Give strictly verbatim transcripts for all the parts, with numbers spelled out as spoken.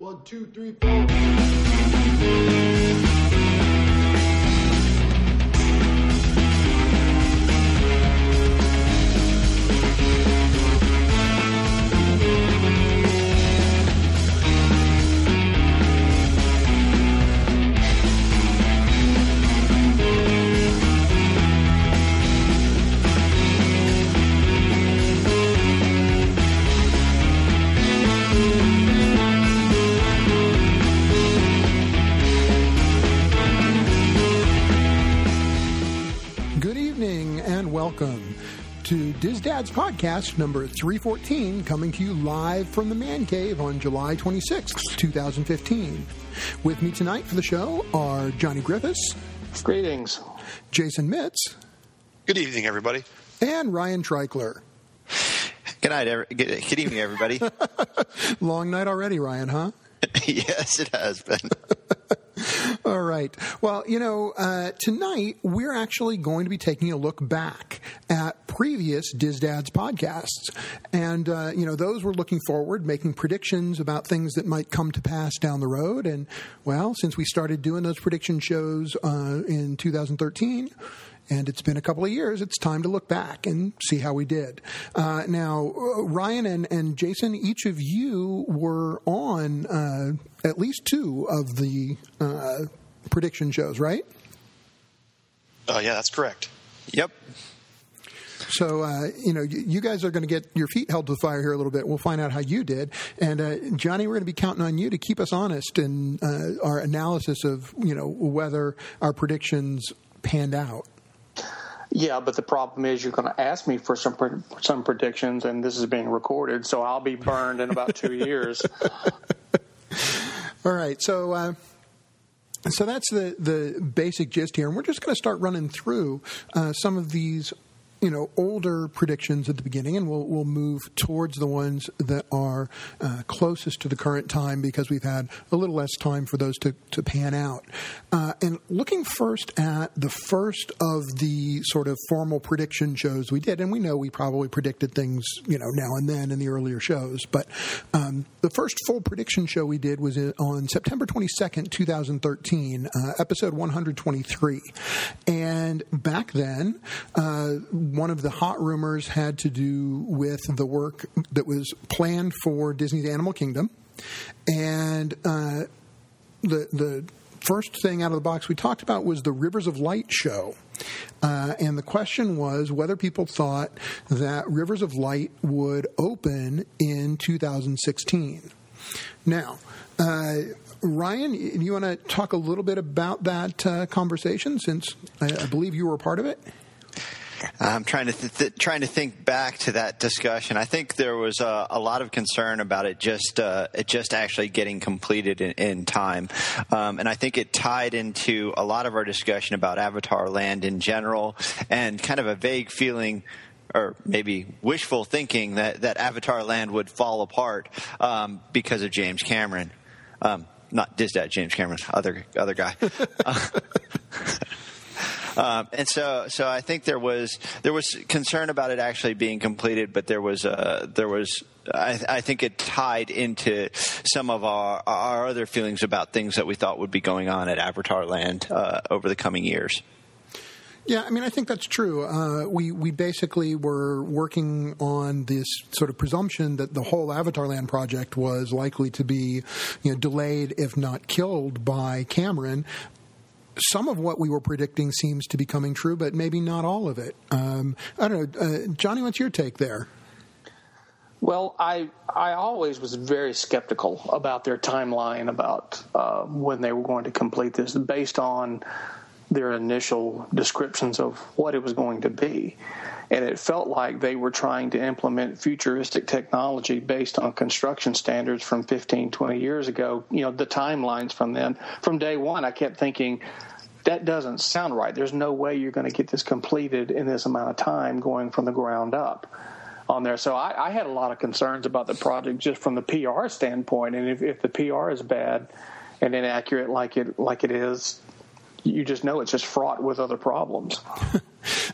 One, two, three, four. Welcome to Diz Dad's podcast number three fourteen, coming to you live from the Man Cave on July twenty-sixth, twenty fifteen. With me tonight for the show are Johnny Griffiths. Greetings. Jason Mitz. Good evening, everybody. And Ryan Treichler. Good night. Every, good, good evening, everybody. Long night already, Ryan, huh? Yes, it has been. All right. Well, you know, uh, tonight we're actually going to be taking a look back at previous Diz Dad's podcasts. And, uh, you know, those were looking forward, making predictions about things that might come to pass down the road. And, well, since we started doing those prediction shows uh, in two thousand thirteen, and it's been a couple of years, it's time to look back and see how we did. Uh, now, Ryan and, and Jason, each of you were on uh, at least two of the uh, prediction shows, right? Oh, uh, yeah, that's correct. Yep. So, uh, you know, you guys are going to get your feet held to the fire here a little bit. We'll find out how you did. And, uh, Johnny, we're going to be counting on you to keep us honest in uh, our analysis of, you know, whether our predictions panned out. Yeah, but the problem is you're going to ask me for some some predictions, and this is being recorded, so I'll be burned in about two years. All right, so uh, so that's the, the basic gist here, and we're just going to start running through uh, some of these, you know, older predictions at the beginning, and we'll we'll move towards the ones that are uh, closest to the current time because we've had a little less time for those to, to pan out. Uh, and looking first at the first of the sort of formal prediction shows we did, and we know we probably predicted things, you know, now and then in the earlier shows, but um, the first full prediction show we did was on September twenty-second, twenty thirteen, uh, episode one hundred twenty-three. And back then, uh, one of the hot rumors had to do with the work that was planned for Disney's Animal Kingdom. And uh, the the first thing out of the box we talked about was the Rivers of Light show. Uh, and the question was whether people thought that Rivers of Light would open in two thousand sixteen. Now, uh, Ryan, do you want to talk a little bit about that uh, conversation, since I, I believe you were a part of it? I'm trying to th- th- trying to think back to that discussion. I think there was a, a lot of concern about it just uh, it just actually getting completed in, in time, um, and I think it tied into a lot of our discussion about Avatar Land in general, and kind of a vague feeling, or maybe wishful thinking, that, that Avatar Land would fall apart um, because of James Cameron. Um, not Diz Dad, James Cameron, other other guy. uh, Um, and so, so I think there was there was concern about it actually being completed, but there was uh, there was I, I think it tied into some of our our other feelings about things that we thought would be going on at Avatar Land uh, over the coming years. Yeah, I mean, I think that's true. Uh, we we basically were working on this sort of presumption that the whole Avatar Land project was likely to be, you know, delayed, if not killed, by Cameron. Some of what we were predicting seems to be coming true, but maybe not all of it. Um, I don't know. Uh, Johnny, what's your take there? Well, I I always was very skeptical about their timeline, about uh, when they were going to complete this, based on their initial descriptions of what it was going to be. And it felt like they were trying to implement futuristic technology based on construction standards from fifteen, twenty years ago. You know, the timelines from then. From day one, I kept thinking, that doesn't sound right. There's no way you're going to get this completed in this amount of time going from the ground up on there. So I, I had a lot of concerns about the project just from the P R standpoint. And if, if the P R is bad and inaccurate like it like it is, you just know it's just fraught with other problems.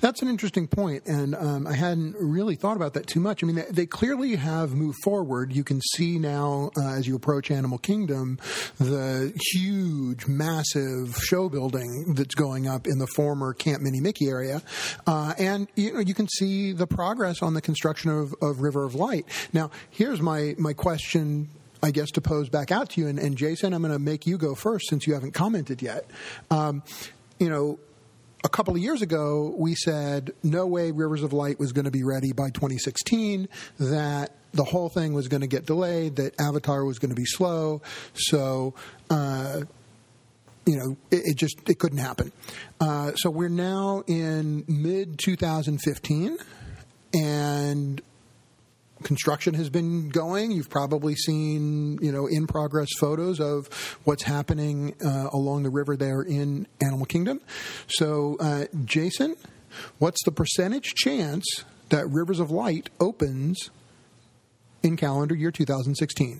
That's an interesting point, and um, I hadn't really thought about that too much. I mean, they, they clearly have moved forward. You can see now, uh, as you approach Animal Kingdom, the huge, massive show building that's going up in the former Camp Mini Mickey area, uh, and you know you can see the progress on the construction of, of River of Light. Now, here's my my question, I guess, to pose back out to you, and, and Jason, I'm going to make you go first since you haven't commented yet. Um, you know, a couple of years ago, we said no way Rivers of Light was going to be ready by twenty sixteen, that the whole thing was going to get delayed, that Avatar was going to be slow, so uh, you know, it, it just it couldn't happen. Uh, so we're now in mid twenty fifteen, and construction has been going. You've probably seen, you know, in progress photos of what's happening uh, along the river there in Animal Kingdom. So, uh, Jason, what's the percentage chance that Rivers of Light opens in calendar year two thousand sixteen?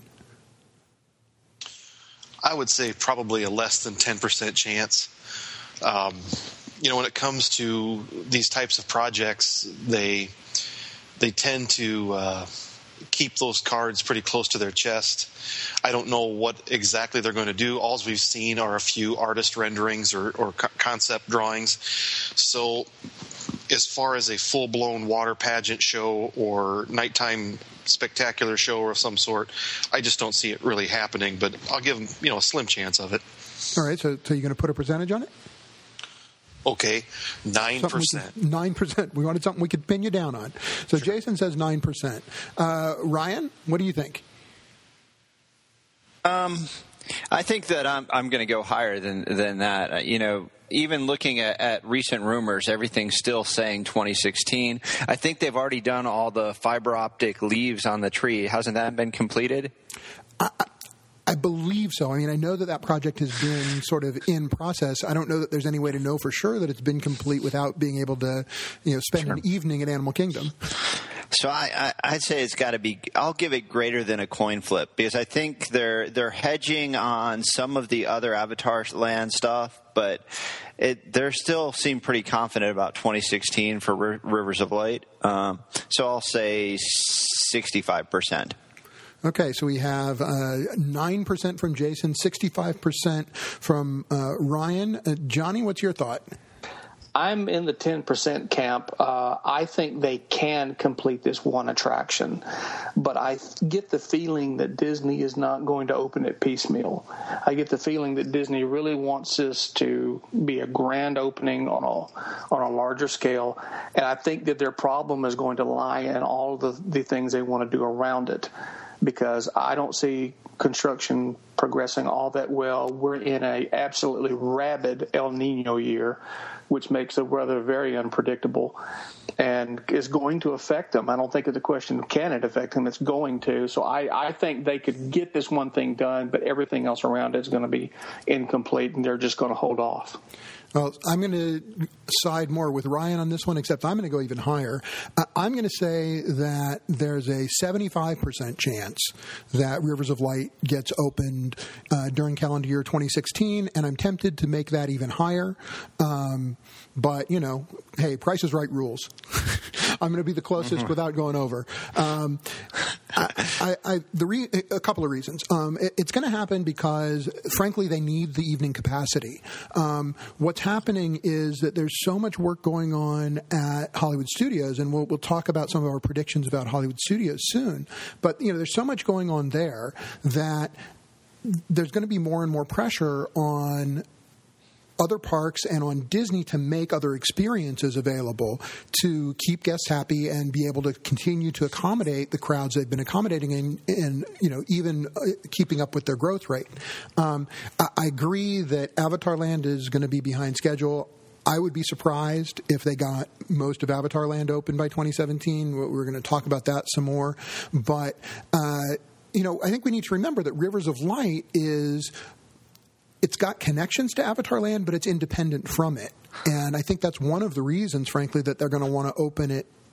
I would say probably a less than ten percent chance. Um, you know, when it comes to these types of projects, they they tend to uh, keep those cards pretty close to their chest. I don't know what exactly they're going to do. All we've seen are a few artist renderings or, or co- concept drawings. So as far as a full-blown water pageant show or nighttime spectacular show of some sort, I just don't see it really happening. But I'll give them, you know, a slim chance of it. All right, so, so you're going to put a percentage on it? Okay, nine percent. Nine percent. We wanted something we could pin you down on. So sure. Jason says nine percent. Uh, Ryan, what do you think? Um, I think that I'm I'm going to go higher than than that. Uh, you know, even looking at, at recent rumors, everything's still saying twenty sixteen. I think they've already done all the fiber optic leaves on the tree. Hasn't that been completed? I, I believe so. I mean, I know that that project has been sort of in process. I don't know that there's any way to know for sure that it's been complete without being able to, you know, spend sure. an evening at Animal Kingdom. So I, I, I'd say it's got to be. I'll give it greater than a coin flip because I think they're they're hedging on some of the other Avatar Land stuff, but it they still seem pretty confident about twenty sixteen for R- Rivers of Light. Um, so I'll say sixty-five percent. Okay, so we have uh, nine percent from Jason, sixty-five percent from uh, Ryan. Uh, Johnny, what's your thought? I'm in the ten percent camp. Uh, I think they can complete this one attraction, but I get the feeling that Disney is not going to open it piecemeal. I get the feeling that Disney really wants this to be a grand opening on a on a larger scale, and I think that their problem is going to lie in all the, the things they want to do around it, because I don't see construction progressing all that well. We're in a absolutely rabid El Nino year, which makes the weather very unpredictable and is going to affect them. I don't think it's a question of can it affect them. It's going to. So I, I think they could get this one thing done, but everything else around it is going to be incomplete, and they're just going to hold off. Well, I'm going to side more with Ryan on this one, except I'm going to go even higher. I'm going to say that there's a seventy-five percent chance that Rivers of Light gets opened uh, during calendar year twenty sixteen, and I'm tempted to make that even higher. Um, but, you know, hey, Price is Right rules. I'm going to be the closest mm-hmm. without going over. Um, I, I, I, the re- a couple of reasons. Um, it, it's going to happen because, frankly, they need the evening capacity. Um, what's happening is that there's so much work going on at Hollywood Studios, and we'll, we'll talk about some of our predictions about Hollywood Studios soon. But you know, there's so much going on there that there's going to be more and more pressure on other parks and on Disney to make other experiences available to keep guests happy and be able to continue to accommodate the crowds they've been accommodating and, and you know, even uh, keeping up with their growth rate. Um, I, I agree that Avatar Land is going to be behind schedule. I would be surprised if they got most of Avatar Land open by twenty seventeen. We're going to talk about that some more. But, uh, you know, I think we need to remember that Rivers of Light is – it's got connections to Avatar Land, but it's independent from it. And I think that's one of the reasons, frankly, that they're going to want to open it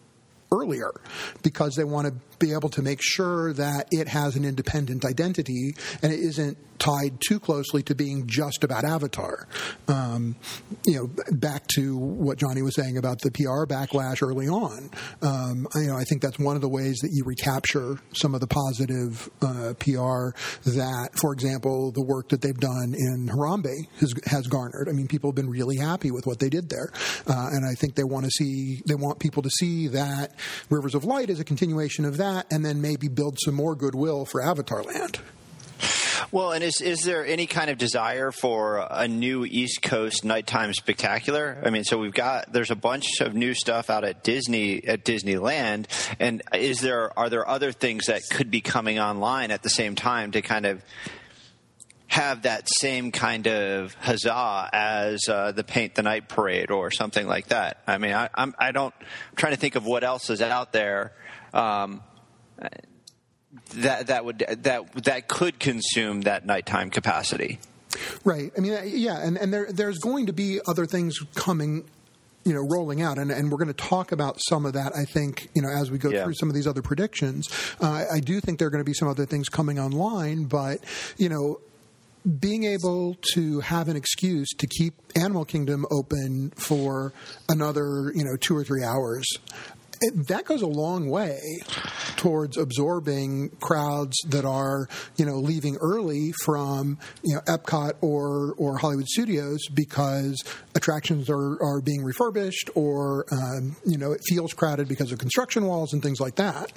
earlier because they want to be able to make sure that it has an independent identity and it isn't tied too closely to being just about Avatar. Um, you know, back to what Johnny was saying about the P R backlash early on. Um, I, you know, I think that's one of the ways that you recapture some of the positive uh, P R that, for example, the work that they've done in Harambe has, has garnered. I mean, people have been really happy with what they did there, uh, and I think they want to see, they want people to see that Rivers of Light is a continuation of that, and then maybe build some more goodwill for Avatar Land. Well, and is is there any kind of desire for a new East Coast nighttime spectacular? I mean, so we've got there's a bunch of new stuff out at Disney at Disneyland, and is there are there other things that could be coming online at the same time to kind of have that same kind of huzzah as uh, the Paint the Night Parade or something like that? I mean, I, I'm I don't I'm trying to think of what else is out there. Um, That that would that that could consume that nighttime capacity, right? I mean, yeah, and and there there's going to be other things coming, you know, rolling out, and and we're going to talk about some of that. I think, you know, as we go yeah. through some of these other predictions, uh, I do think there are going to be some other things coming online, but you know, being able to have an excuse to keep Animal Kingdom open for another, you know, two or three hours. It, that goes a long way towards absorbing crowds that are, you know, leaving early from, you know, Epcot or, or Hollywood Studios because attractions are, are being refurbished or, um, you know, it feels crowded because of construction walls and things like that.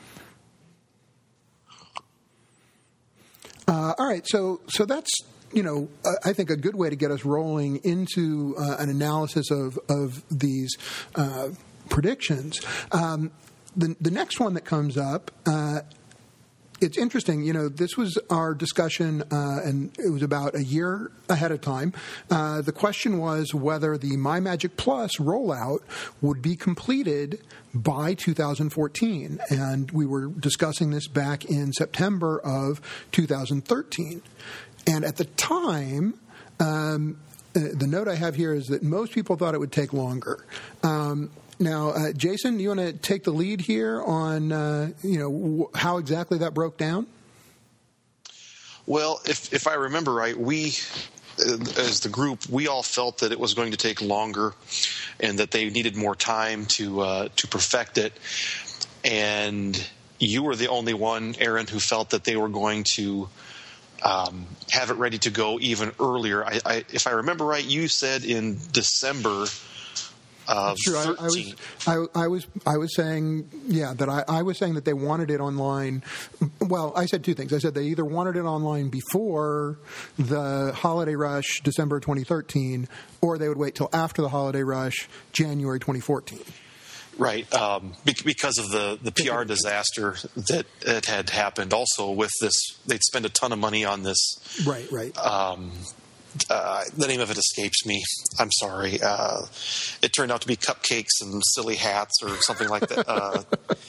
Uh, all right, so so that's, you know, I think a good way to get us rolling into uh, an analysis of, of these uh predictions. Um, the, the next one that comes up, uh, it's interesting. You know, this was our discussion, uh, and it was about a year ahead of time. Uh, the question was whether the MyMagic Plus rollout would be completed by two thousand fourteen, and we were discussing this back in September of two thousand thirteen. And at the time, um, the note I have here is that most people thought it would take longer. Um, Now, uh, Jason, do you want to take the lead here on, uh, you know, w- how exactly that broke down? Well, if if I remember right, we, as the group, we all felt that it was going to take longer, and that they needed more time to uh, to perfect it. And you were the only one, Aaron, who felt that they were going to um, have it ready to go even earlier. I, I, if I remember right, you said in December. Of True. I, I was, I, I was, I was saying, yeah, that I, I was saying that they wanted it online. Well, I said two things. I said they either wanted it online before the holiday rush, December twenty thirteen, or they would wait till after the holiday rush, January twenty fourteen. Right, um, because of the, the P R disaster that it had happened. Also, with this, they'd spend a ton of money on this. Right, right. Um, Uh, the name of it escapes me. I'm sorry. Uh, it turned out to be cupcakes and silly hats or something like that. Uh,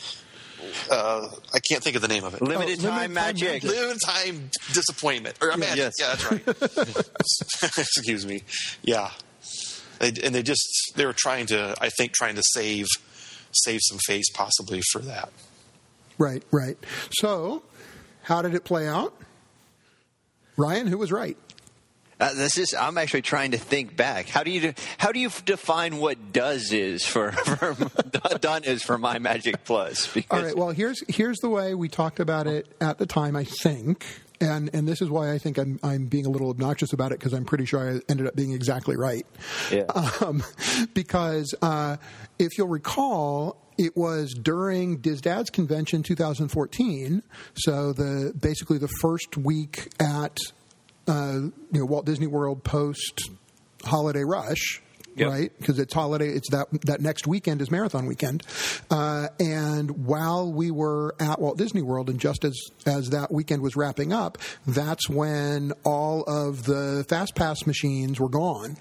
uh, I can't think of the name of it. Limited oh, time limited magic. Time, limited time disappointment. Or uh, magic. Yes. Yeah, that's right. Excuse me. Yeah. They, and they just, they were trying to, I think, trying to save, save some face possibly for that. Right, right. So, how did it play out? Ryan, who was right? Uh, this is. I'm actually trying to think back. How do you how do you define what does is for, for done is for MyMagic Plus? Because all right. Well, here's here's the way we talked about it at the time. I think, and and this is why I think I'm I'm being a little obnoxious about it because I'm pretty sure I ended up being exactly right. Yeah. Um, because uh, if you'll recall. It was during DisDad's convention two thousand fourteen, so the basically the first week at uh, you know Walt Disney World post holiday rush, yep. Right? Because it's holiday, it's that that next weekend is marathon weekend, uh, and while we were at Walt Disney World, and just as as that weekend was wrapping up, that's when all of the FastPass machines were gone.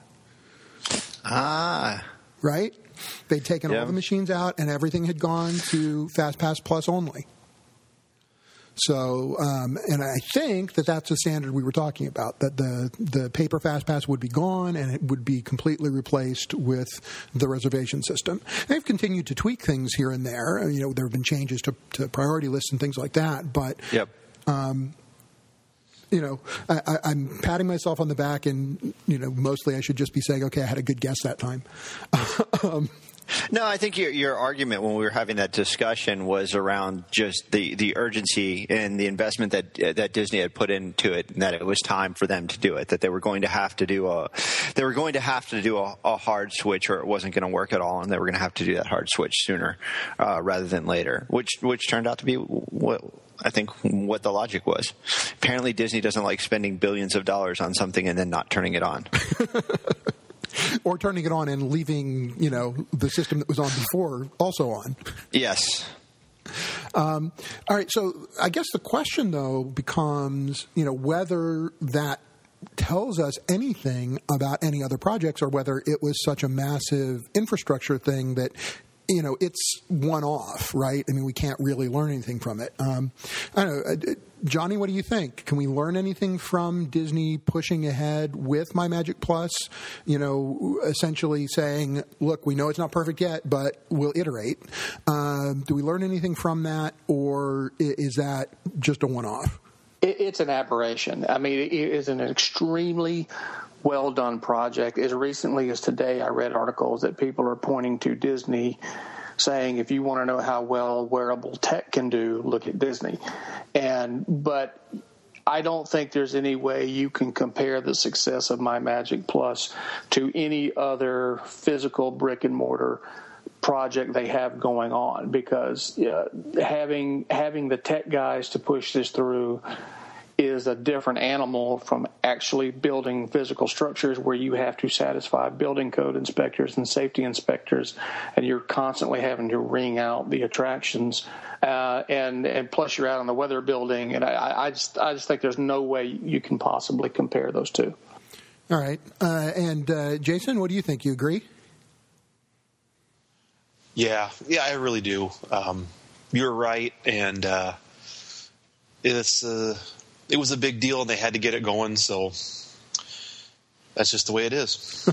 Ah, right. They'd taken yeah. all the machines out, and everything had gone to FastPass Plus only. So, um, and I think that that's the standard we were talking about, that the, the paper FastPass would be gone and it would be completely replaced with the reservation system. They've continued to tweak things here and there. You know, there have been changes to, to priority lists and things like that. But, yep. um, you know, I, I, I'm patting myself on the back, and, you know, mostly I should just be saying, okay, I had a good guess that time. um, No, I think your your argument when we were having that discussion was around just the, the urgency and the investment that that Disney had put into it, and that it was time for them to do it. That they were going to have to do a they were going to have to do a, a hard switch, or it wasn't going to work at all, and they were going to have to do that hard switch sooner uh, rather than later, which which turned out to be what I think what the logic was. Apparently, Disney doesn't like spending billions of dollars on something and then not turning it on. Or turning it on and leaving, you know, the system that was on before also on. Yes. Um, all right. So I guess the question, though, becomes, you know, whether that tells us anything about any other projects, or whether it was such a massive infrastructure thing that, you know, it's one-off, right? I mean, we can't really learn anything from it. Um, I don't know. Johnny, what do you think? Can we learn anything from Disney pushing ahead with MyMagic Plus? You know, essentially saying, look, we know it's not perfect yet, but we'll iterate. Um, do we learn anything from that, or is that just a one-off? It's an aberration. I mean, it is an extremely well-done project. As recently as today, I read articles that people are pointing to Disney saying, if you want to know how well wearable tech can do, look at Disney. And but I don't think there's any way you can compare the success of MyMagic Plus to any other physical brick and mortar project they have going on, because uh, having having the tech guys to push this through is a different animal from actually building physical structures where you have to satisfy building code inspectors and safety inspectors, and you're constantly having to ring out the attractions, uh, and and plus you're out on the weather building, and I, I just I just think there's no way you can possibly compare those two. All right, uh, and uh, Jason, what do you think? You agree? Yeah, yeah, I really do. Um, you're right, and uh, it's. Uh, It was a big deal, and they had to get it going, so that's just the way it is.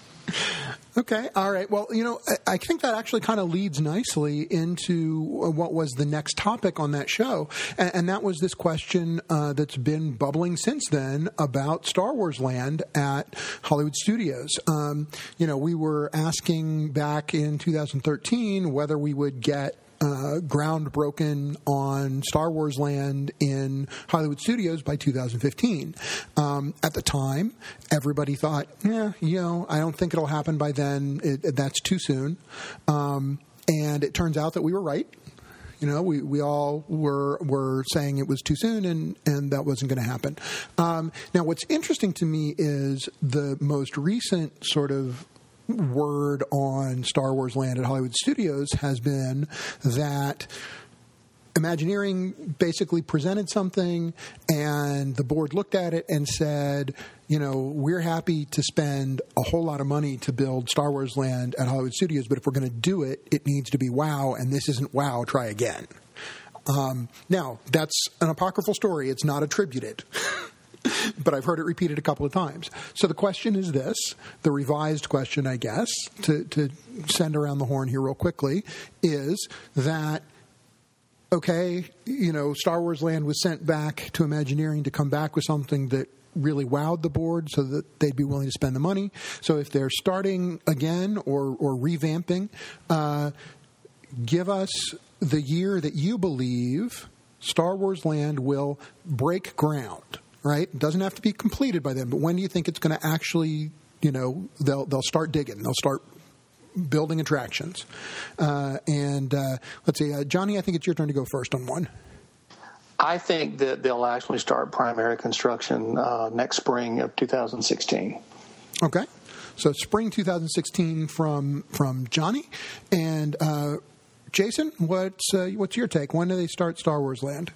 Okay, all right. Well, you know, I, I think that actually kind of leads nicely into what was the next topic on that show, and, and that was this question uh, that's been bubbling since then about Star Wars Land at Hollywood Studios. Um, you know, we were asking back in two thousand thirteen whether we would get Uh, ground broken on Star Wars Land in Hollywood Studios by two thousand fifteen. Um, at the time, everybody thought, yeah, you know, I don't think it'll happen by then. It, it, that's too soon. Um, and it turns out that we were right. You know, we, we all were were saying it was too soon, and, and that wasn't going to happen. Um, now, what's interesting to me is the most recent sort of word on Star Wars Land at Hollywood Studios has been that Imagineering basically presented something, and the board looked at it and said, you know, we're happy to spend a whole lot of money to build Star Wars Land at Hollywood Studios, but if we're going to do it, it needs to be WOW, and this isn't WOW, try again. Um, now, that's an apocryphal story. It's not attributed. But I've heard it repeated a couple of times. So the question is this, the revised question, I guess, to, to send around the horn here real quickly, is that, okay, you know, Star Wars Land was sent back to Imagineering to come back with something that really wowed the board so that they'd be willing to spend the money. So if they're starting again or, or revamping, uh, give us the year that you believe Star Wars Land will break ground. Right? It doesn't have to be completed by then, but when do you think it's going to actually, you know, they'll they'll start digging, they'll start building attractions? Uh, and uh, let's see, uh, Johnny, I think it's your turn to go first on one. I think that they'll actually start primary construction uh, next spring of two thousand sixteen. Okay, so spring two thousand sixteen from from Johnny. And uh, Jason, what's uh, what's your take? When do they start Star Wars Land?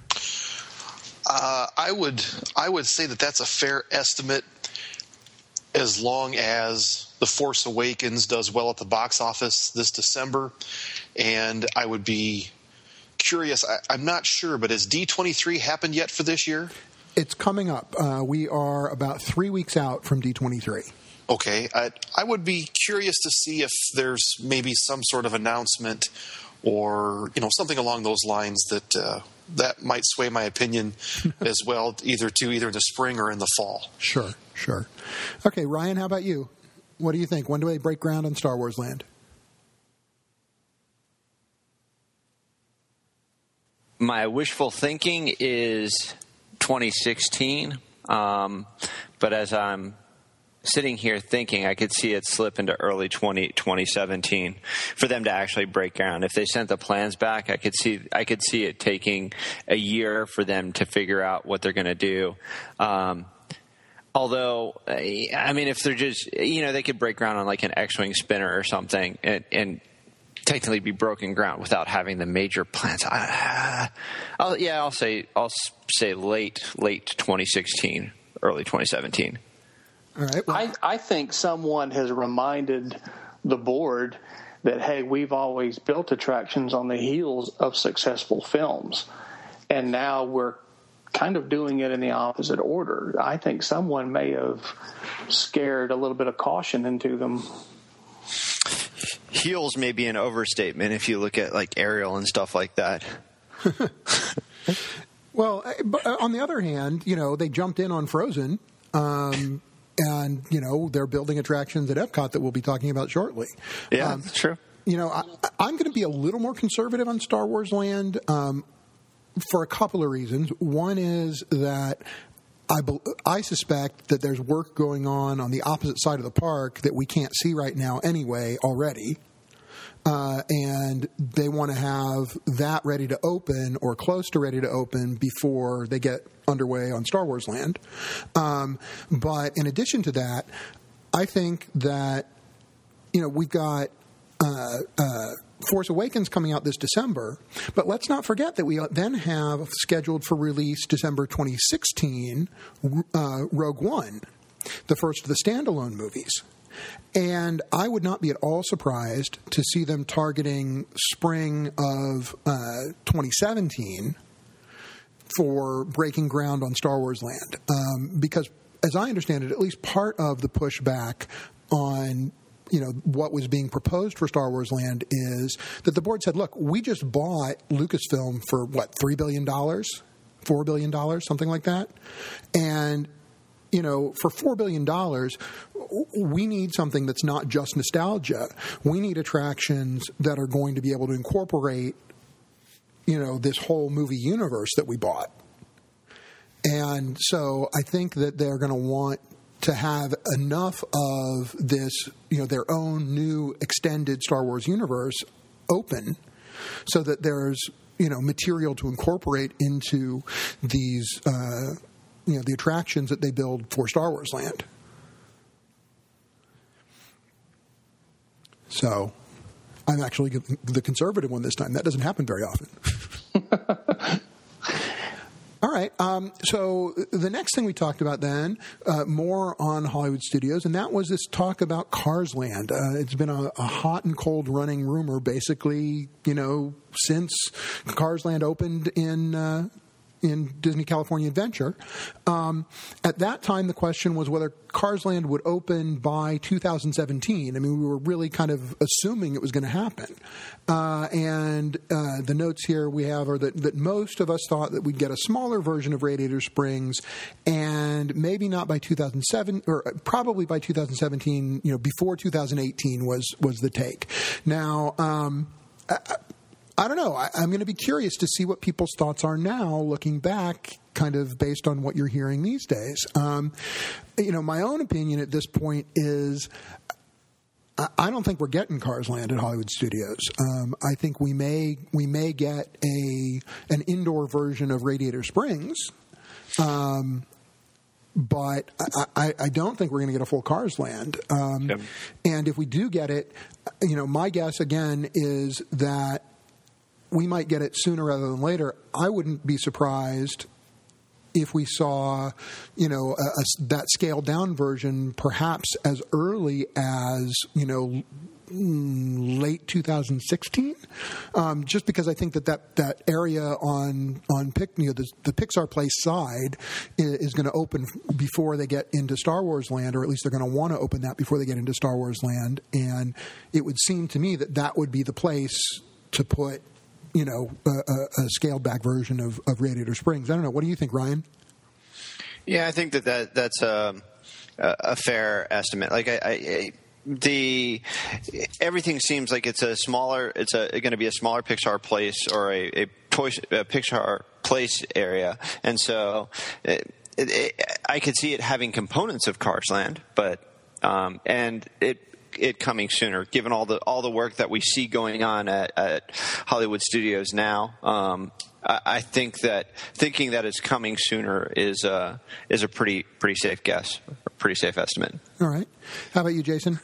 Uh, I would I would say that that's a fair estimate, as long as The Force Awakens does well at the box office this December, and I would be curious. I, I'm not sure, but has D twenty-three happened yet for this year? It's coming up. Uh, we are about three weeks out from D twenty-three. Okay. I, I would be curious to see if there's maybe some sort of announcement or, you know, something along those lines that uh, that might sway my opinion as well, either to either the spring or in the fall. Sure, sure. Okay, Ryan, how about you? What do you think? When do they break ground on Star Wars Land? My wishful thinking is twenty sixteen, um, but as I'm sitting here thinking, I could see it slip into early twenty, twenty seventeen for them to actually break ground. If they sent the plans back, I could see I could see it taking a year for them to figure out what they're going to do. Um, although, I mean, if they're just, you know, they could break ground on like an X-wing spinner or something, and, and technically be broken ground without having the major plans. Uh, I'll, yeah, I'll say I'll say late late twenty sixteen, early twenty seventeen. All right. Well, I, I think someone has reminded the board that, hey, we've always built attractions on the heels of successful films, and now we're kind of doing it in the opposite order. I think someone may have scared a little bit of caution into them. Heels may be an overstatement if you look at like Ariel and stuff like that. Well, but on the other hand, you know, they jumped in on Frozen, um, and, you know, they're building attractions at Epcot that we'll be talking about shortly. Yeah, um, that's true. You know, I, I'm going to be a little more conservative on Star Wars Land um, for a couple of reasons. One is that I, I suspect that there's work going on on the opposite side of the park that we can't see right now anyway already. Uh, and they want to have that ready to open or close to ready to open before they get underway on Star Wars Land. Um, but in addition to that, I think that, you know, we've got uh, uh, Force Awakens coming out this December, but let's not forget that we then have scheduled for release December twenty sixteen uh, Rogue One, the first of the standalone movies. And I would not be at all surprised to see them targeting spring of uh, twenty seventeen for breaking ground on Star Wars Land. Um, because, as I understand it, at least part of the pushback on, you know, what was being proposed for Star Wars Land is that the board said, look, we just bought Lucasfilm for, what, three billion dollars? four billion dollars? Something like that? And you know, for four billion dollars, we need something that's not just nostalgia. We need attractions that are going to be able to incorporate, you know, this whole movie universe that we bought. And so I think that they're going to want to have enough of this, you know, their own new extended Star Wars universe open so that there's, you know, material to incorporate into these uh you know, the attractions that they build for Star Wars Land. So I'm actually the conservative one this time. That doesn't happen very often. All right. Um, so the next thing we talked about then, uh, more on Hollywood Studios, and that was this talk about Cars Land. Uh, it's been a, a hot and cold running rumor, basically, you know, since Cars Land opened in uh, in Disney California Adventure. Um, at that time, the question was whether Cars Land would open by two thousand seventeen. I mean, we were really kind of assuming it was going to happen. Uh, and uh, the notes here we have are that, that most of us thought that we'd get a smaller version of Radiator Springs, and maybe not by two thousand seven, or probably by two thousand seventeen, you know, before two thousand eighteen was, was the take. Now, um, I, I don't know. I, I'm going to be curious to see what people's thoughts are now, looking back, kind of based on what you're hearing these days. Um, you know, my own opinion at this point is I, I don't think we're getting Cars Land at Hollywood Studios. Um, I think we may we may get a an indoor version of Radiator Springs. Um, But I, I, I don't think we're going to get a full Cars Land. Um, yep. And if we do get it, you know, my guess again is that we might get it sooner rather than later. I wouldn't be surprised if we saw, you know, a, a, that scaled down version perhaps as early as, you know, mm, late two thousand sixteen, um, just because I think that that, that area on on Pic, you know, the, the Pixar Place side is, is going to open before they get into Star Wars Land, or at least they're going to want to open that before they get into Star Wars Land. And it would seem to me that that would be the place to put, you know, a, a, a scaled back version of, of Radiator Springs. I don't know. What do you think, Ryan? Yeah, I think that, that that's a, a fair estimate. Like I, I, the everything seems like it's a smaller, it's a going to be a smaller Pixar Place or a, a, toy, a Pixar Place area, and so it, it, it, I could see it having components of Cars Land, but um, and it. it coming sooner, given all the all the work that we see going on at, at Hollywood Studios now. Um, I, I think that thinking that it's coming sooner is a is a pretty pretty safe guess, a pretty safe estimate. All right. How about you, Jason?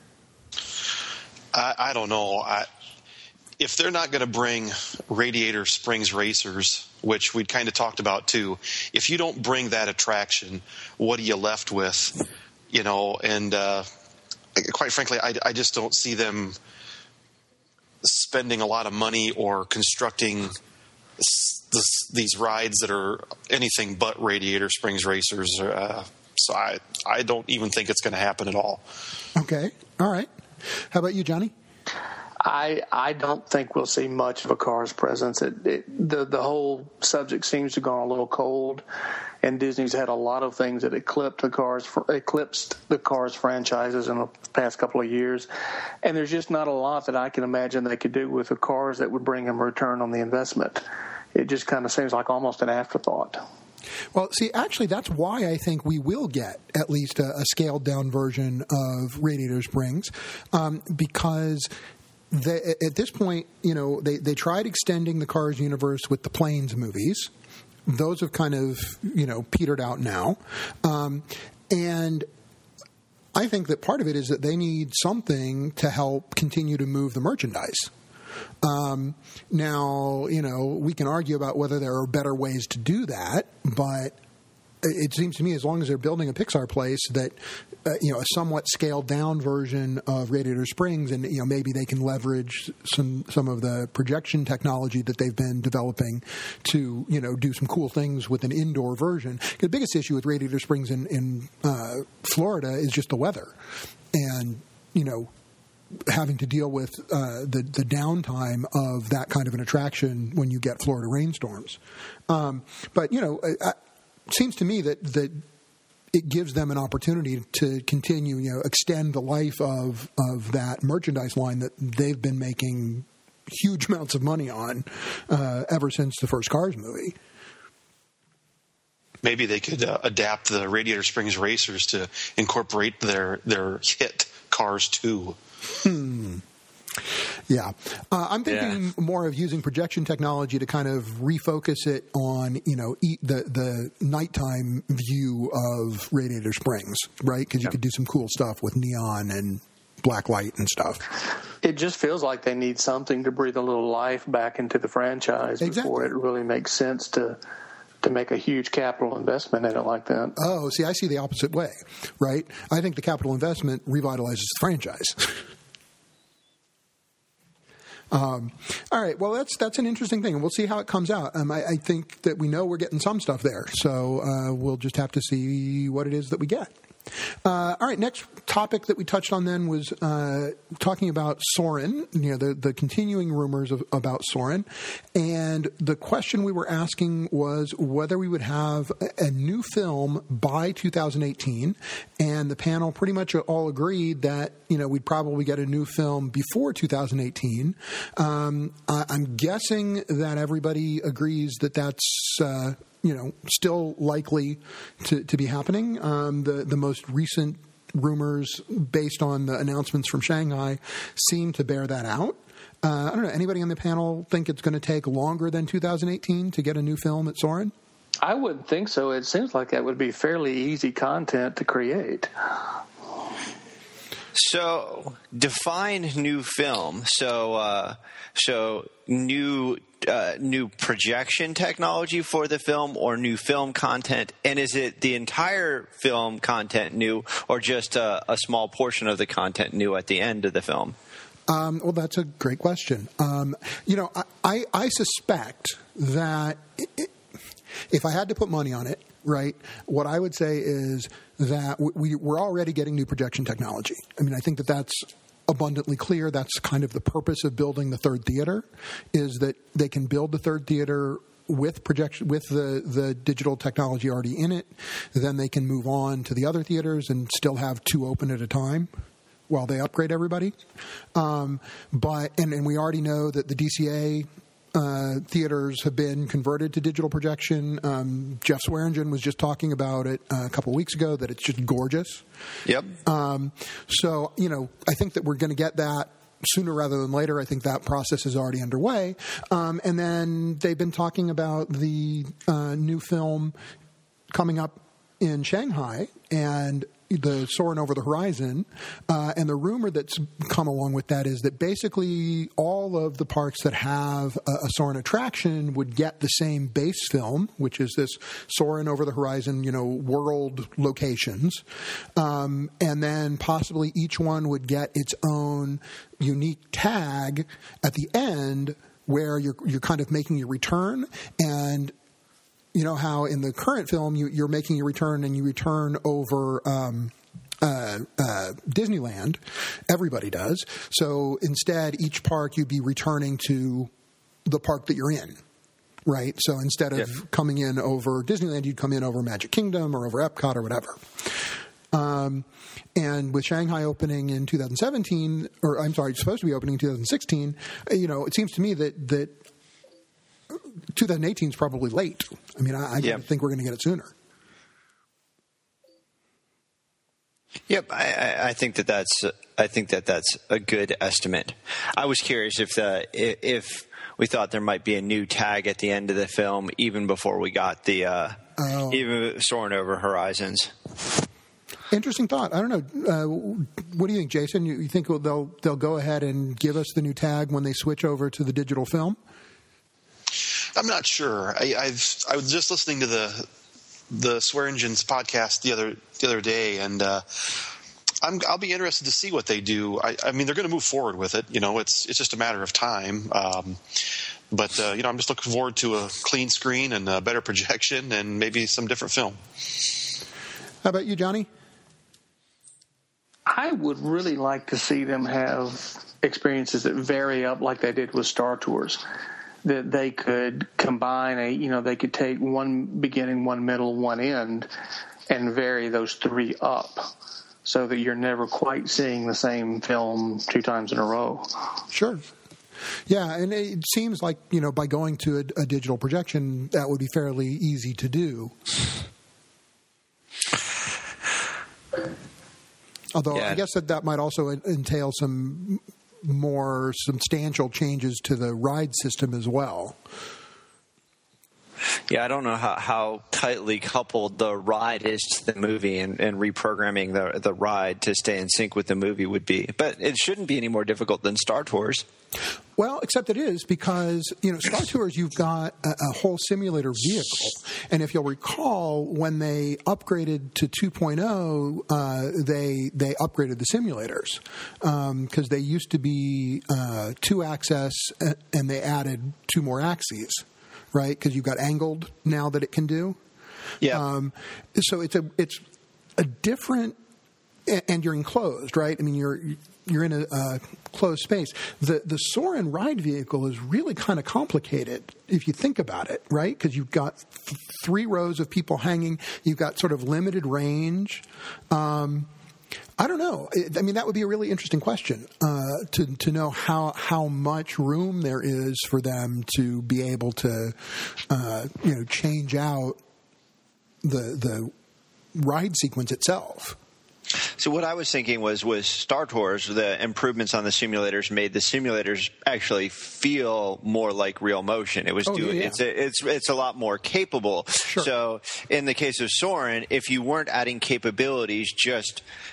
I, I don't know. I, if they're not going to bring Radiator Springs Racers, which we'd kind of talked about too, if you don't bring that attraction, what are you left with? You know, and uh, quite frankly, I, I just don't see them spending a lot of money or constructing this, these rides that are anything but Radiator Springs Racers. Uh, so I, I don't even think it's going to happen at all. Okay. All right. How about you, Johnny? I I don't think we'll see much of a Cars presence. It, it, the the whole subject seems to have gone a little cold, and Disney's had a lot of things that eclipsed the Cars eclipsed the Cars franchises in the past couple of years, and there's just not a lot that I can imagine they could do with the Cars that would bring them a return on the investment. It just kind of seems like almost an afterthought. Well, see, actually, that's why I think we will get at least a, a scaled-down version of Radiator Springs, um, because they, at this point, you know, they, they tried extending the Cars universe with the Planes movies. Those have kind of, you know, petered out now. Um, and I think that part of it is that they need something to help continue to move the merchandise. Um, now, you know, we can argue about whether there are better ways to do that, but it seems to me as long as they're building a Pixar Place that, uh, you know, a somewhat scaled down version of Radiator Springs, and, you know, maybe they can leverage some, some of the projection technology that they've been developing to, you know, do some cool things with an indoor version. The biggest issue with Radiator Springs in, in uh, Florida is just the weather. And, you know, having to deal with uh, the, the downtime of that kind of an attraction when you get Florida rainstorms. Um, but, you know, it, it seems to me that, that it gives them an opportunity to continue, you know, extend the life of, of that merchandise line that they've been making huge amounts of money on uh, ever since the first Cars movie. Maybe they could uh, adapt the Radiator Springs Racers to incorporate their, their hit Cars two. Hmm. Yeah. Uh, I'm thinking yeah. more of using projection technology to kind of refocus it on, you know, e- the, the nighttime view of Radiator Springs, right? Because you yep. could do some cool stuff with neon and black light and stuff. It just feels like they need something to breathe a little life back into the franchise exactly. before it really makes sense to to make a huge capital investment in it like that. Oh, see, I see the opposite way, right? I think the capital investment revitalizes the franchise. Um, all right. Well, that's that's an interesting thing, and we'll see how it comes out. Um, I, I think that we know we're getting some stuff there, so uh, we'll just have to see what it is that we get. Uh, all right. Next topic that we touched on then was uh, talking about Soarin'. You know, the the continuing rumors of, about Soarin', and the question we were asking was whether we would have a, a new film by two thousand eighteen, and the panel pretty much all agreed that, you know, we'd probably get a new film before two thousand eighteen. Um, I, I'm guessing that everybody agrees that that's uh, you know, still likely to, to be happening. Um, the, the most recent rumors based on the announcements from Shanghai seem to bear that out. Uh, I don't know. Anybody on the panel think it's going to take longer than two thousand eighteen to get a new film at Soarin'? I wouldn't think so. It seems like that would be fairly easy content to create. So define new film. So uh, so new uh, new projection technology for the film, or new film content, and is it the entire film content new, or just a, a small portion of the content new at the end of the film? Um, well, that's a great question. Um, you know, I, I, I suspect that it, if I had to put money on it, right, what I would say is that we, we're already getting new projection technology. I mean, I think that that's abundantly clear. That's kind of the purpose of building the third theater, is that they can build the third theater with projection, with the, the digital technology already in it. Then they can move on to the other theaters and still have two open at a time while they upgrade everybody. Um, but and, and we already know that the D C A uh, theaters have been converted to digital projection. Um, Jeff Swearingen was just talking about it uh, a couple of weeks ago, that it's just gorgeous. Yep. Um, so, you know, I think that we're going to get that sooner rather than later. I think that process is already underway. Um, and then they've been talking about the uh, new film coming up in Shanghai, and the Soarin' Over the Horizon, uh, and the rumor that's come along with that is that basically all of the parks that have a, a Soarin' attraction would get the same base film, which is this Soarin' Over the Horizon, you know, world locations, um, and then possibly each one would get its own unique tag at the end where you're you're kind of making your return. And you know how in the current film you, you're making your return and you return over um, uh, uh, Disneyland. Everybody does. So instead, each park you'd be returning to the park that you're in, right? So instead of yep. coming in over Disneyland, you'd come in over Magic Kingdom or over Epcot or whatever. Um, and with Shanghai opening in two thousand seventeen, or I'm sorry, it's supposed to be opening in two thousand sixteen, you know, it seems to me that that twenty eighteen is probably late. I mean, I, I yep. think we're going to get it sooner. Yep, I, I think that that's I think that that's a good estimate. I was curious if the if we thought there might be a new tag at the end of the film, even before we got the uh, oh. even Soarin' Over Horizons. Interesting thought. I don't know. Uh, what do you think, Jason? You, you think they'll they'll go ahead and give us the new tag when they switch over to the digital film? I'm not sure. I, I've I was just listening to the the Swearingen's podcast the other the other day, and uh, I'm, I'll be interested to see what they do. I, I mean, they're going to move forward with it. You know, it's it's just a matter of time. Um, but uh, you know, I'm just looking forward to a clean screen and a better projection, and maybe some different film. How about you, Johnny? I would really like to see them have experiences that vary up like they did with Star Tours. That they could combine a, you know, they could take one beginning, one middle, one end, and vary those three up, so that you're never quite seeing the same film two times in a row. Sure. Yeah, and it seems like, you know, by going to a, a digital projection, that would be fairly easy to do. Although yeah. I guess that that might also entail some more substantial changes to the ride system as well. Yeah, I don't know how, how tightly coupled the ride is to the movie, and, and reprogramming the the ride to stay in sync with the movie would be. But it shouldn't be any more difficult than Star Tours. Well, except it is, because, you know, Star Tours, you've got a, a whole simulator vehicle. And if you'll recall, when they upgraded to two point oh, uh, they they upgraded the simulators, because um, they used to be uh, two-axis, and they added two more axes, right? Because you've got angled now that it can do. Yeah. Um, so it's a it's a different, and you're enclosed, right? I mean, you're you're in a uh, closed space. The the Soarin' ride vehicle is really kind of complicated if you think about it, right? Because you've got th- three rows of people hanging. You've got sort of limited range. Um, I don't know. I mean, that would be a really interesting question uh, to to know how how much room there is for them to be able to, uh, you know, change out the the ride sequence itself. So what I was thinking was, was Star Tours, the improvements on the simulators made the simulators actually feel more like real motion. It was oh, doing yeah, yeah. it's a, it's it's a lot more capable. Sure. So in the case of Soarin', if you weren't adding capabilities, just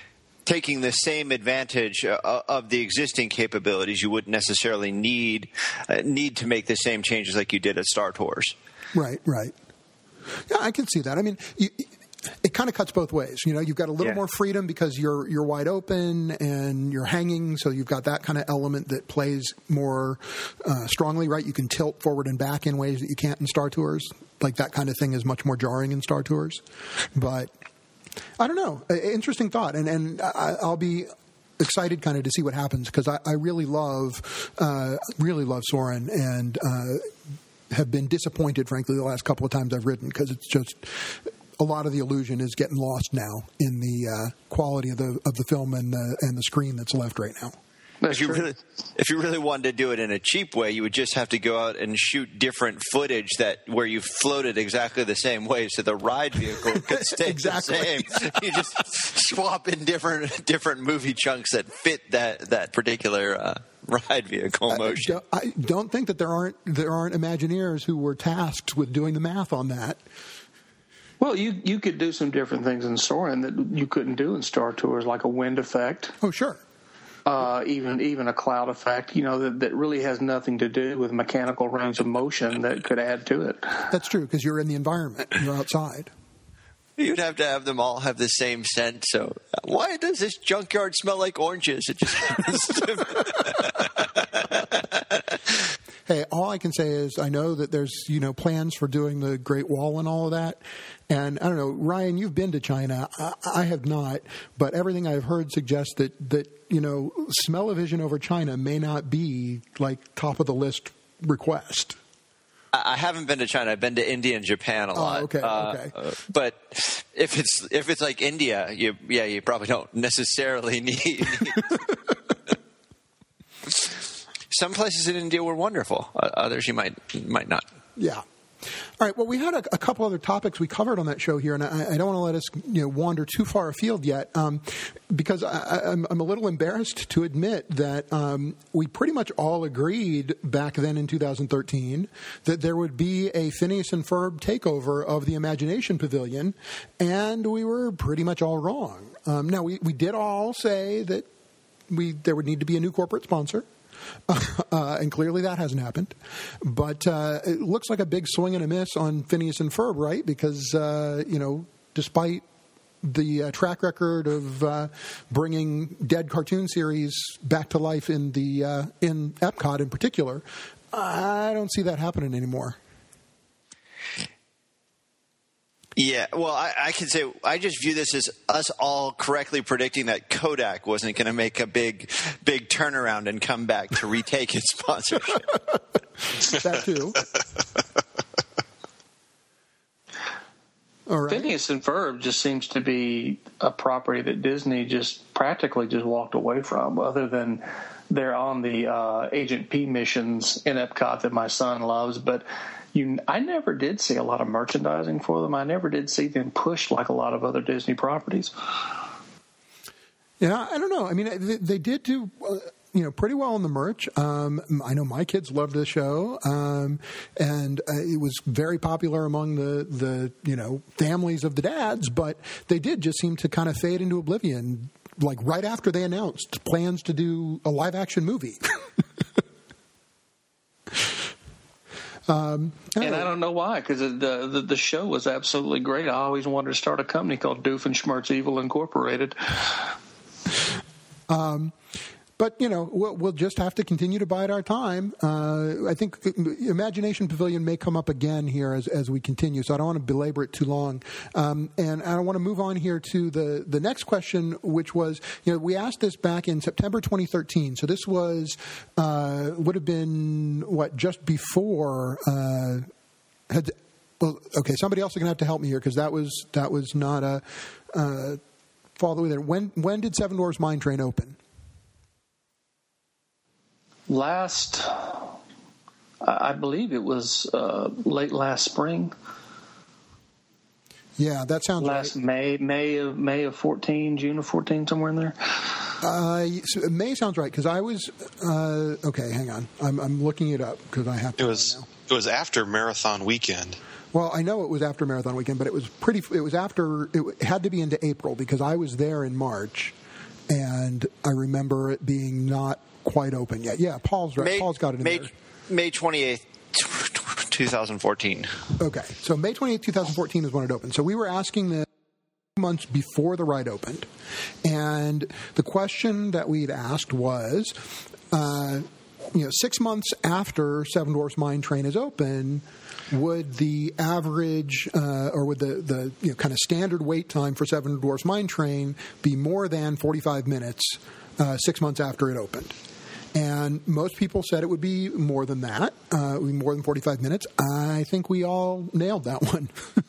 taking the same advantage uh, of the existing capabilities, you wouldn't necessarily need uh, need to make the same changes like you did at Star Tours. Right, right. Yeah, I can see that. I mean, you, it kind of cuts both ways. You know, you've got a little Yeah. more freedom because you're you're wide open and you're hanging, so you've got that kind of element that plays more uh, strongly, right? You can tilt forward and back in ways that you can't in Star Tours. Like that kind of thing is much more jarring in Star Tours. But I don't know. Interesting thought, and and I, I'll be excited kind of to see what happens because I, I really love uh, really love Soarin' and uh, have been disappointed, frankly, the last couple of times I've ridden because it's just a lot of the illusion is getting lost now in the uh, quality of the of the film and the and the screen that's left right now. That's If you true. really, if you really wanted to do it in a cheap way, you would just have to go out and shoot different footage that where you floated exactly the same way, so the ride vehicle could stay Exactly. the same. You just swap in different different movie chunks that fit that that particular uh, ride vehicle motion. I, I don't think that there aren't there aren't Imagineers who were tasked with doing the math on that. Well, you you could do some different things in Soarin' that you couldn't do in Star Tours, like a wind effect, Oh, sure. uh, even even a cloud effect. You know that, that really has nothing to do with mechanical range of motion that could add to it. That's true because you're in the environment. You're outside. You'd have to have them all have the same scent. So why does this junkyard smell like oranges? It just happens to Hey, all I can say is I know that there's, you know, plans for doing the Great Wall and all of that. And I don't know, Ryan, you've been to China. I, I have not, but everything I've heard suggests that, that, you know, smell-o-vision over China may not be like top of the list request. I haven't been to China. I've been to India and Japan a lot. Oh, okay, Uh, okay. uh, but if it's if it's like India, you yeah, you probably don't necessarily need. Some places in India were wonderful. Uh, others you might might not. Yeah. All right. Well, we had a, a couple other topics we covered on that show here, and I, I don't want to let us you know wander too far afield yet, um, because I, I'm, I'm a little embarrassed to admit that um, we pretty much all agreed back then in two thousand thirteen that there would be a Phineas and Ferb takeover of the Imagination Pavilion, and we were pretty much all wrong. Um, now, we, we did all say that we there would need to be a new corporate sponsor. Uh, and clearly that hasn't happened. But uh, it looks like a big swing and a miss on Phineas and Ferb, right? Because, uh, you know, despite the uh, track record of uh, bringing dead cartoon series back to life in the uh, in Epcot in particular, I don't see that happening anymore. Yeah, well, I, I can say I just view this as us all correctly predicting that Kodak wasn't going to make a big, big turnaround and come back to retake its sponsorship. That too. All right. Phineas and Ferb just seems to be a property that Disney just practically just walked away from, other than they're on the uh, Agent P missions in Epcot that my son loves. But you, I never did see a lot of merchandising for them. I never did see them pushed like a lot of other Disney properties. Yeah, I don't know. I mean, they, they did do, uh, you know, pretty well on the merch. Um, I know my kids loved the show, um, and uh, it was very popular among the, the, you know, families of the dads, but they did just seem to kind of fade into oblivion, like right after they announced plans to do a live-action movie. Um, I And know. I don't know why, because the, the the show was absolutely great. I always wanted to start a company called Doofenshmirtz Evil Incorporated. Um, but, you know, we'll, we'll just have to continue to bide our time. Uh, I think Imagination Pavilion may come up again here as, as we continue, so I don't want to belabor it too long. Um, and I want to move on here to the, the next question, which was, you know, we asked this back in September twenty thirteen. So this was, uh, would have been, what, just before, uh, had, well, okay, somebody else is going to have to help me here because that was, that was not a, uh, fall the way there. When, when did Seven Dwarfs Mine Train open? Last, I believe it was uh, late last spring. Yeah, that sounds Last right. May, May of May of fourteen, June of fourteen, somewhere in there. Uh, so May sounds right because I was uh, okay. Hang on, I'm, I'm looking it up because I have to. It was right now. it was after Marathon Weekend. Well, I know it was after Marathon Weekend, but it was pretty. It was after. It had to be into April because I was there in March, and I remember it being not quite open yet. Yeah, Paul's right. May, Paul's got it in May, there. May twenty-eighth, twenty fourteen. Okay, so May twenty-eighth, twenty fourteen is when it opened. So we were asking this months before the ride opened, and the question that we'd asked was, uh, you know, six months after Seven Dwarfs Mine Train is open, would the average uh, or would the, the you know, kind of standard wait time for Seven Dwarfs Mine Train be more than forty-five minutes uh, six months after it opened? And most people said it would be more than that, uh, it would be more than forty-five minutes. I think we all nailed that one.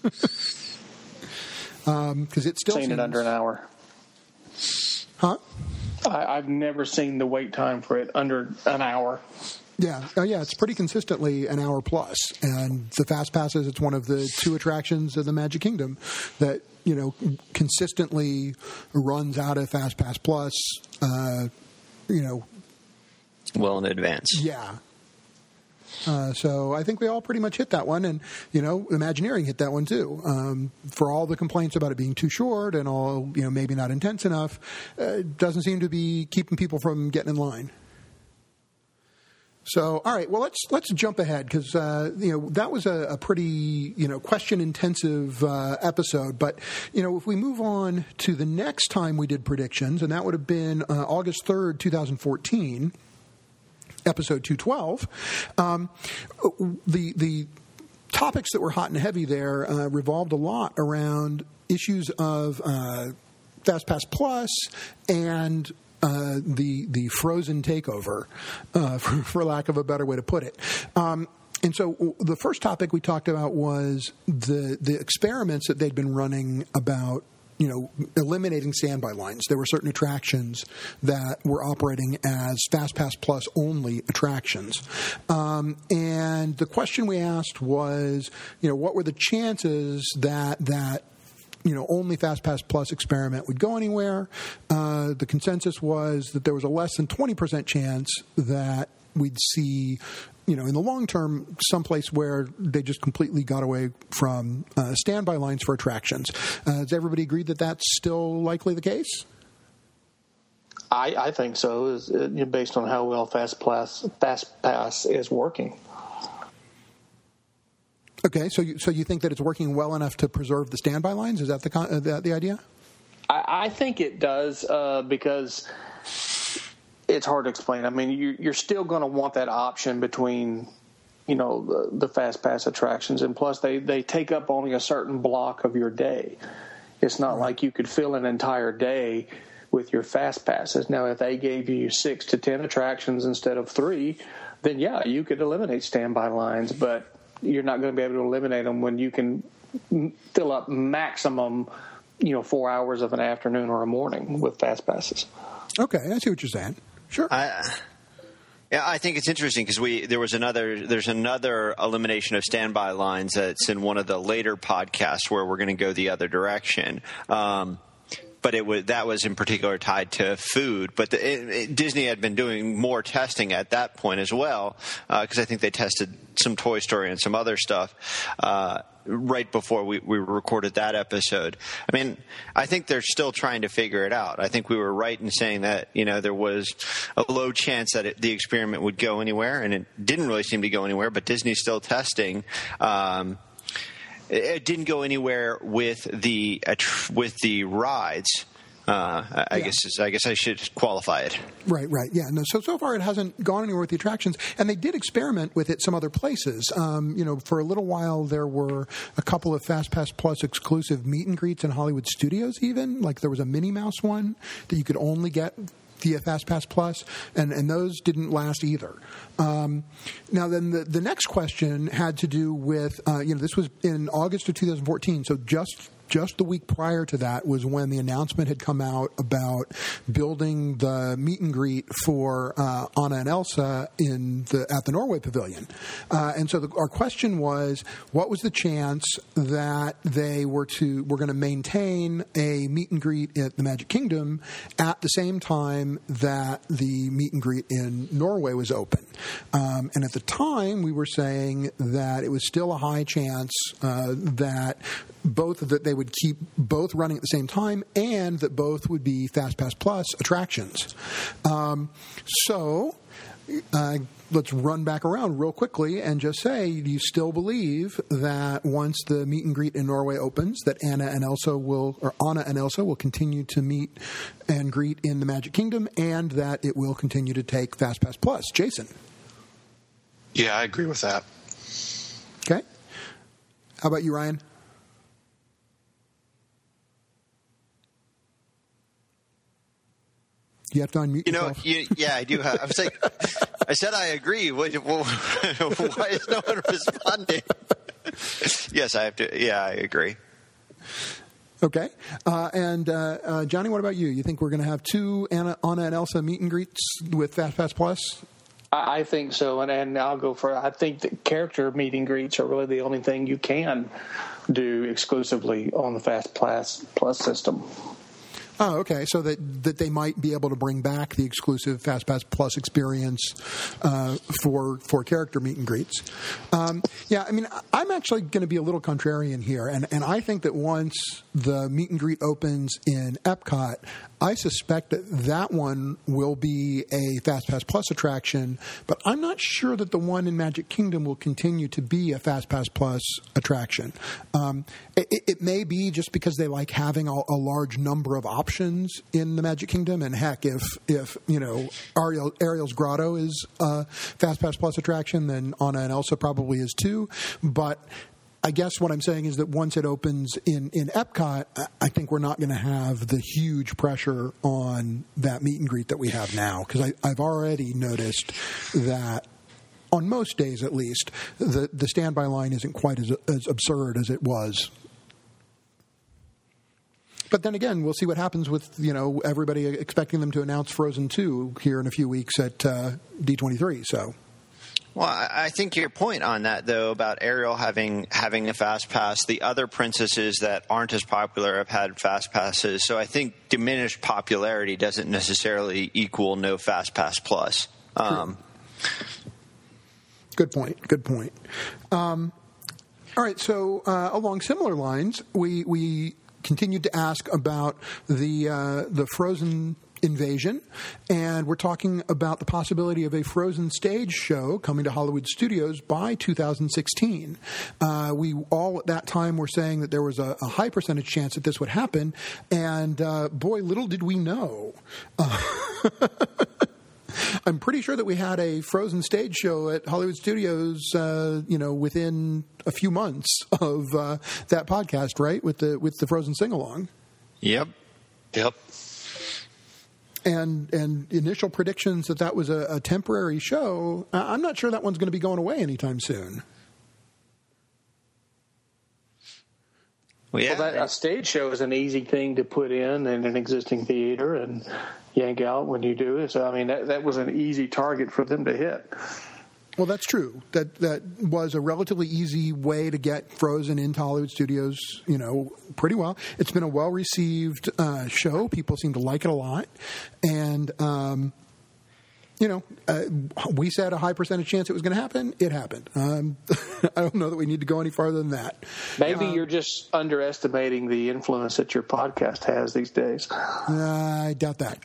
Um, because it still seen seems... it under an hour. Huh? I, I've never seen the wait time for it under an hour. Yeah, oh, yeah, it's pretty consistently an hour plus. And the Fast Passes, it's one of the two attractions of the Magic Kingdom that, you know, consistently runs out of Fast Pass Plus, uh, you know. Well in advance. Yeah. Uh, so I think we all pretty much hit that one, and you know, Imagineering hit that one too. Um, for all the complaints about it being too short and all, you know, maybe not intense enough, uh, it doesn't seem to be keeping people from getting in line. So, all right, well, let's let's jump ahead because uh, you know that was a, a pretty you know question intensive uh, episode. But you know, if we move on to the next time we did predictions, and that would have been uh, August third, twenty fourteen. Episode two twelve, um, the the topics that were hot and heavy there uh, revolved a lot around issues of uh, FastPass Plus and uh, the the frozen takeover, uh, for, for lack of a better way to put it. Um, and so the first topic we talked about was the the experiments that they'd been running about, you know, eliminating standby lines. There were certain attractions that were operating as FastPass Plus only attractions. Um, and the question we asked was, you know, what were the chances that that you know, only FastPass Plus experiment would go anywhere? Uh, the consensus was that there was a less than twenty percent chance that we'd see, you know, in the long term, someplace where they just completely got away from uh, standby lines for attractions. Uh, does everybody agree that that's still likely the case? I, I think so, is, uh, based on how well FastPass, FastPass is working. Okay, so you, so you think that it's working well enough to preserve the standby lines? Is that the uh, the, the idea? I, I think it does uh, because it's hard to explain. I mean, you, you're still going to want that option between, you know, the, the Fast Pass attractions, and plus they, they take up only a certain block of your day. It's not like you could fill an entire day with your Fast Passes. Now, if they gave you six to ten attractions instead of three, then yeah, you could eliminate standby lines, but you're not going to be able to eliminate them when you can fill up maximum, you know, four hours of an afternoon or a morning with Fast Passes. Okay, I see what you're saying. Sure. I, yeah, I think it's interesting because we there was another there's another elimination of standby lines that's in one of the later podcasts where we're going to go the other direction. Um, but it was that was in particular tied to food. But the, it, it, Disney had been doing more testing at that point as well, because uh, I think they tested some Toy Story and some other stuff uh, right before we, we recorded that episode. I mean, I think they're still trying to figure it out. I think we were right in saying that, you know, there was a low chance that it, the experiment would go anywhere, and it didn't really seem to go anywhere. But Disney's still testing. Um, It didn't go anywhere with the with the rides. Uh, I yeah. guess I guess I should qualify it. Right, right, yeah. No, so so far it hasn't gone anywhere with the attractions, and they did experiment with it some other places. Um, you know, for a little while there were a couple of FastPass Plus exclusive meet and greets in Hollywood Studios. Even like there was a Minnie Mouse one that you could only get via FastPass Plus, and, and those didn't last either. Um, now, then the, the next question had to do with, uh, you know, this was in August of two thousand fourteen, so just just the week prior to that was when the announcement had come out about building the meet and greet for uh, Anna and Elsa in the at the Norway Pavilion. Uh, and so the, our question was, what was the chance that they were to were going to maintain a meet and greet at the Magic Kingdom at the same time that the meet and greet in Norway was open? Um, and at the time, we were saying that it was still a high chance uh, that both that they would would keep both running at the same time, and that both would be FastPass Plus attractions. Um, so uh, let's run back around real quickly and just say, do you still believe that once the meet and greet in Norway opens, that Anna and Elsa will, or Anna and Elsa will continue to meet and greet in the Magic Kingdom, and that it will continue to take FastPass Plus? Jason? Yeah, I agree with that. Okay. How about you, Ryan? You have to unmute you know, yourself. You, yeah, I do. Have, I was like, I said I agree. Why, why is no one responding? Yes, I have to. Yeah, I agree. Okay. Uh, and uh, uh, Johnny, what about you? You think we're going to have two Anna, Anna and Elsa meet and greets with FastPass Plus? I, I think so, and, and I'll go for. I think that character meet and greets are really the only thing you can do exclusively on the FastPass Plus system. Oh, okay. So that, that they might be able to bring back the exclusive FastPass Plus experience uh, for for character meet and greets. Um, yeah, I mean, I'm actually going to be a little contrarian here, and, and I think that once the meet and greet opens in Epcot, I suspect that that one will be a FastPass Plus attraction, but I'm not sure that the one in Magic Kingdom will continue to be a FastPass Plus attraction. Um, it, it may be just because they like having a, a large number of options in the Magic Kingdom, and heck, if if you know Ariel, Ariel's Grotto is a FastPass Plus attraction, then Anna and Elsa probably is too. But I guess what I'm saying is that once it opens in, in Epcot, I think we're not going to have the huge pressure on that meet and greet that we have now, because I've already noticed that on most days at least, the, the standby line isn't quite as, as absurd as it was. But then again, we'll see what happens with, you know, everybody expecting them to announce Frozen two here in a few weeks at uh, D twenty-three, so... Well, I think your point on that, though, about Ariel having having a fast pass, the other princesses that aren't as popular have had fast passes. So I think diminished popularity doesn't necessarily equal no fast pass plus. Um, Good point. Good point. Um, all right. So uh, along similar lines, we we continued to ask about the uh, the Frozen invasion, and we're talking about the possibility of a Frozen stage show coming to Hollywood Studios by two thousand sixteen. Uh, we all at that time were saying that there was a, a high percentage chance that this would happen, and uh, boy, little did we know. Uh, I'm pretty sure that we had a Frozen stage show at Hollywood Studios, uh, you know, within a few months of uh, that podcast, right? With the with the Frozen sing-along. Yep. Yep. And and initial predictions that that was a, a temporary show, I'm not sure that one's going to be going away anytime soon. Well, yeah. Well, that, a stage show is an easy thing to put in in an existing theater and yank out when you do it. So, I mean, that, that was an easy target for them to hit. Well, that's true. That that was a relatively easy way to get Frozen into Hollywood Studios, you know, pretty well. It's been a well-received uh, show. People seem to like it a lot. And, um, you know, uh, we said a high percentage chance it was going to happen. It happened. Um, I don't know that we need to go any farther than that. Maybe uh, you're just underestimating the influence that your podcast has these days. Uh, I doubt that.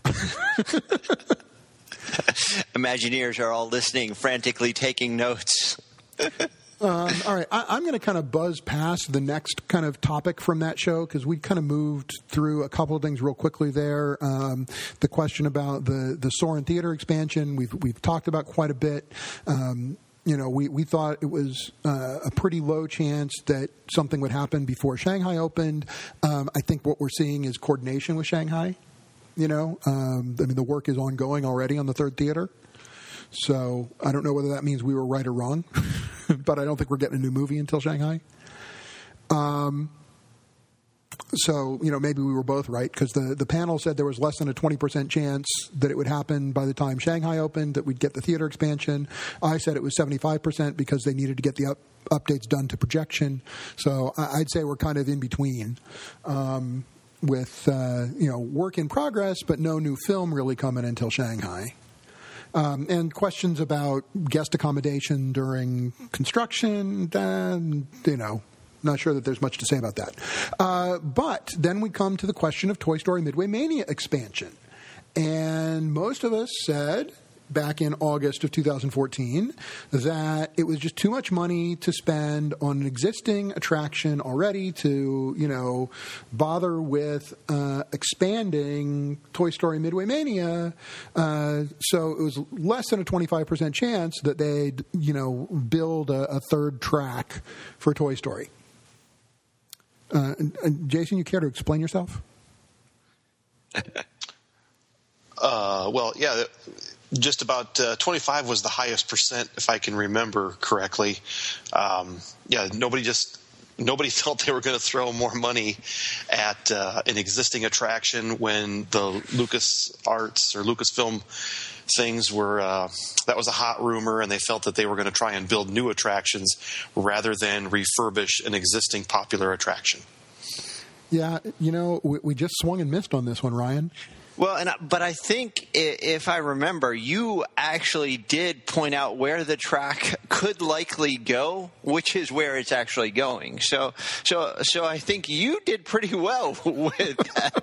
Imagineers are all listening, frantically taking notes. um, all right, I, I'm going to kind of buzz past the next kind of topic from that show, because we kind of moved through a couple of things real quickly there. Um, the question about the the Soarin' Theater expansion, we've we've talked about quite a bit. Um, you know, we, we thought it was uh, a pretty low chance that something would happen before Shanghai opened. Um, I think what we're seeing is coordination with Shanghai. You know, um, I mean, the work is ongoing already on the third theater. So I don't know whether that means we were right or wrong, but I don't think we're getting a new movie until Shanghai. Um, so, you know, maybe we were both right, because the, the panel said there was less than a twenty percent chance that it would happen by the time Shanghai opened, that we'd get the theater expansion. I said it was seventy-five percent because they needed to get the up, updates done to projection. So I'd say we're kind of in between. Um with, uh, you know, work in progress, but no new film really coming until Shanghai. Um, and questions about guest accommodation during construction, uh, you know, not sure that there's much to say about that. Uh, but then we come to the question of Toy Story Midway Mania expansion. And most of us said back in August of two thousand fourteen that it was just too much money to spend on an existing attraction already to, you know, bother with uh, expanding Toy Story Midway Mania. Uh, so it was less than a twenty-five percent chance that they'd, you know, build a, a third track for Toy Story. Uh, Jason, you care to explain yourself? uh, well, yeah. Just about uh, twenty-five was the highest percent, if I can remember correctly. Um, yeah, nobody just nobody felt they were going to throw more money at uh, an existing attraction when the LucasArts or Lucasfilm things were uh, that was a hot rumor, and they felt that they were going to try and build new attractions rather than refurbish an existing popular attraction. Yeah, you know, we, we just swung and missed on this one, Ryan. Well, and but I think if I remember, you actually did point out where the track could likely go, which is where it's actually going. So, so, so I think you did pretty well with that.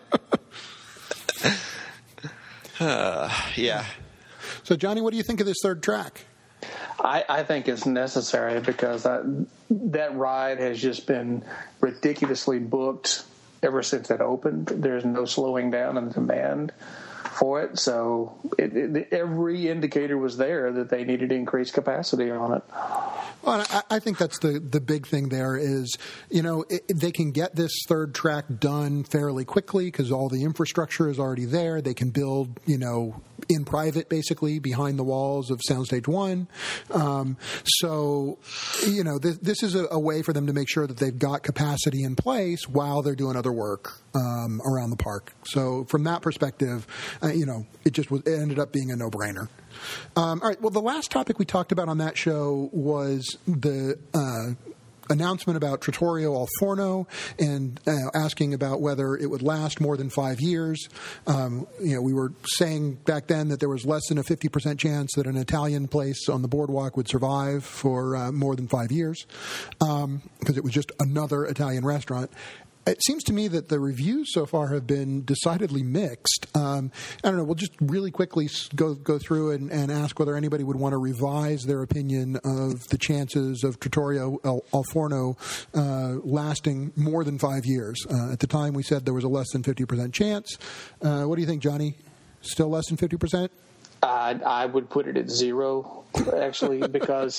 uh, yeah. So, Johnny, what do you think of this third track? I, I think it's necessary because that, that ride has just been ridiculously booked ever since it opened. There's no slowing down in the demand for it. So it, it, every indicator was there that they needed to increase capacity on it. Well, I, I think that's the, the big thing there is, you know, it, they can get this third track done fairly quickly because all the infrastructure is already there. They can build, you know, in private, basically, behind the walls of Soundstage One. Um, so, you know, this, this is a, a way for them to make sure that they've got capacity in place while they're doing other work um, around the park. So from that perspective, uh, you know, it just was, it ended up being a no-brainer. Um, all right. Well, the last topic we talked about on that show was the uh, announcement about Trattoria al Forno and uh, asking about whether it would last more than five years. Um, you know, we were saying back then that there was less than a fifty percent chance that an Italian place on the boardwalk would survive for uh, more than five years um, because it was just another Italian restaurant. It seems to me that the reviews so far have been decidedly mixed. Um, I don't know. We'll just really quickly go go through and, and ask whether anybody would want to revise their opinion of the chances of Trattoria al, al Forno uh, lasting more than five years. Uh, at the time, we said there was a less than fifty percent chance. Uh, what do you think, Johnny? Still less than fifty percent? Uh, I would put it at zero, actually, because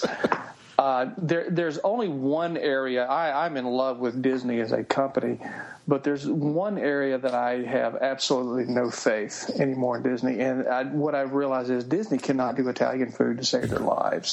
Uh, there, there's only one area. I, I'm in love with Disney as a company, but there's one area that I have absolutely no faith anymore in Disney. And I, what I realize is Disney cannot do Italian food to save their lives.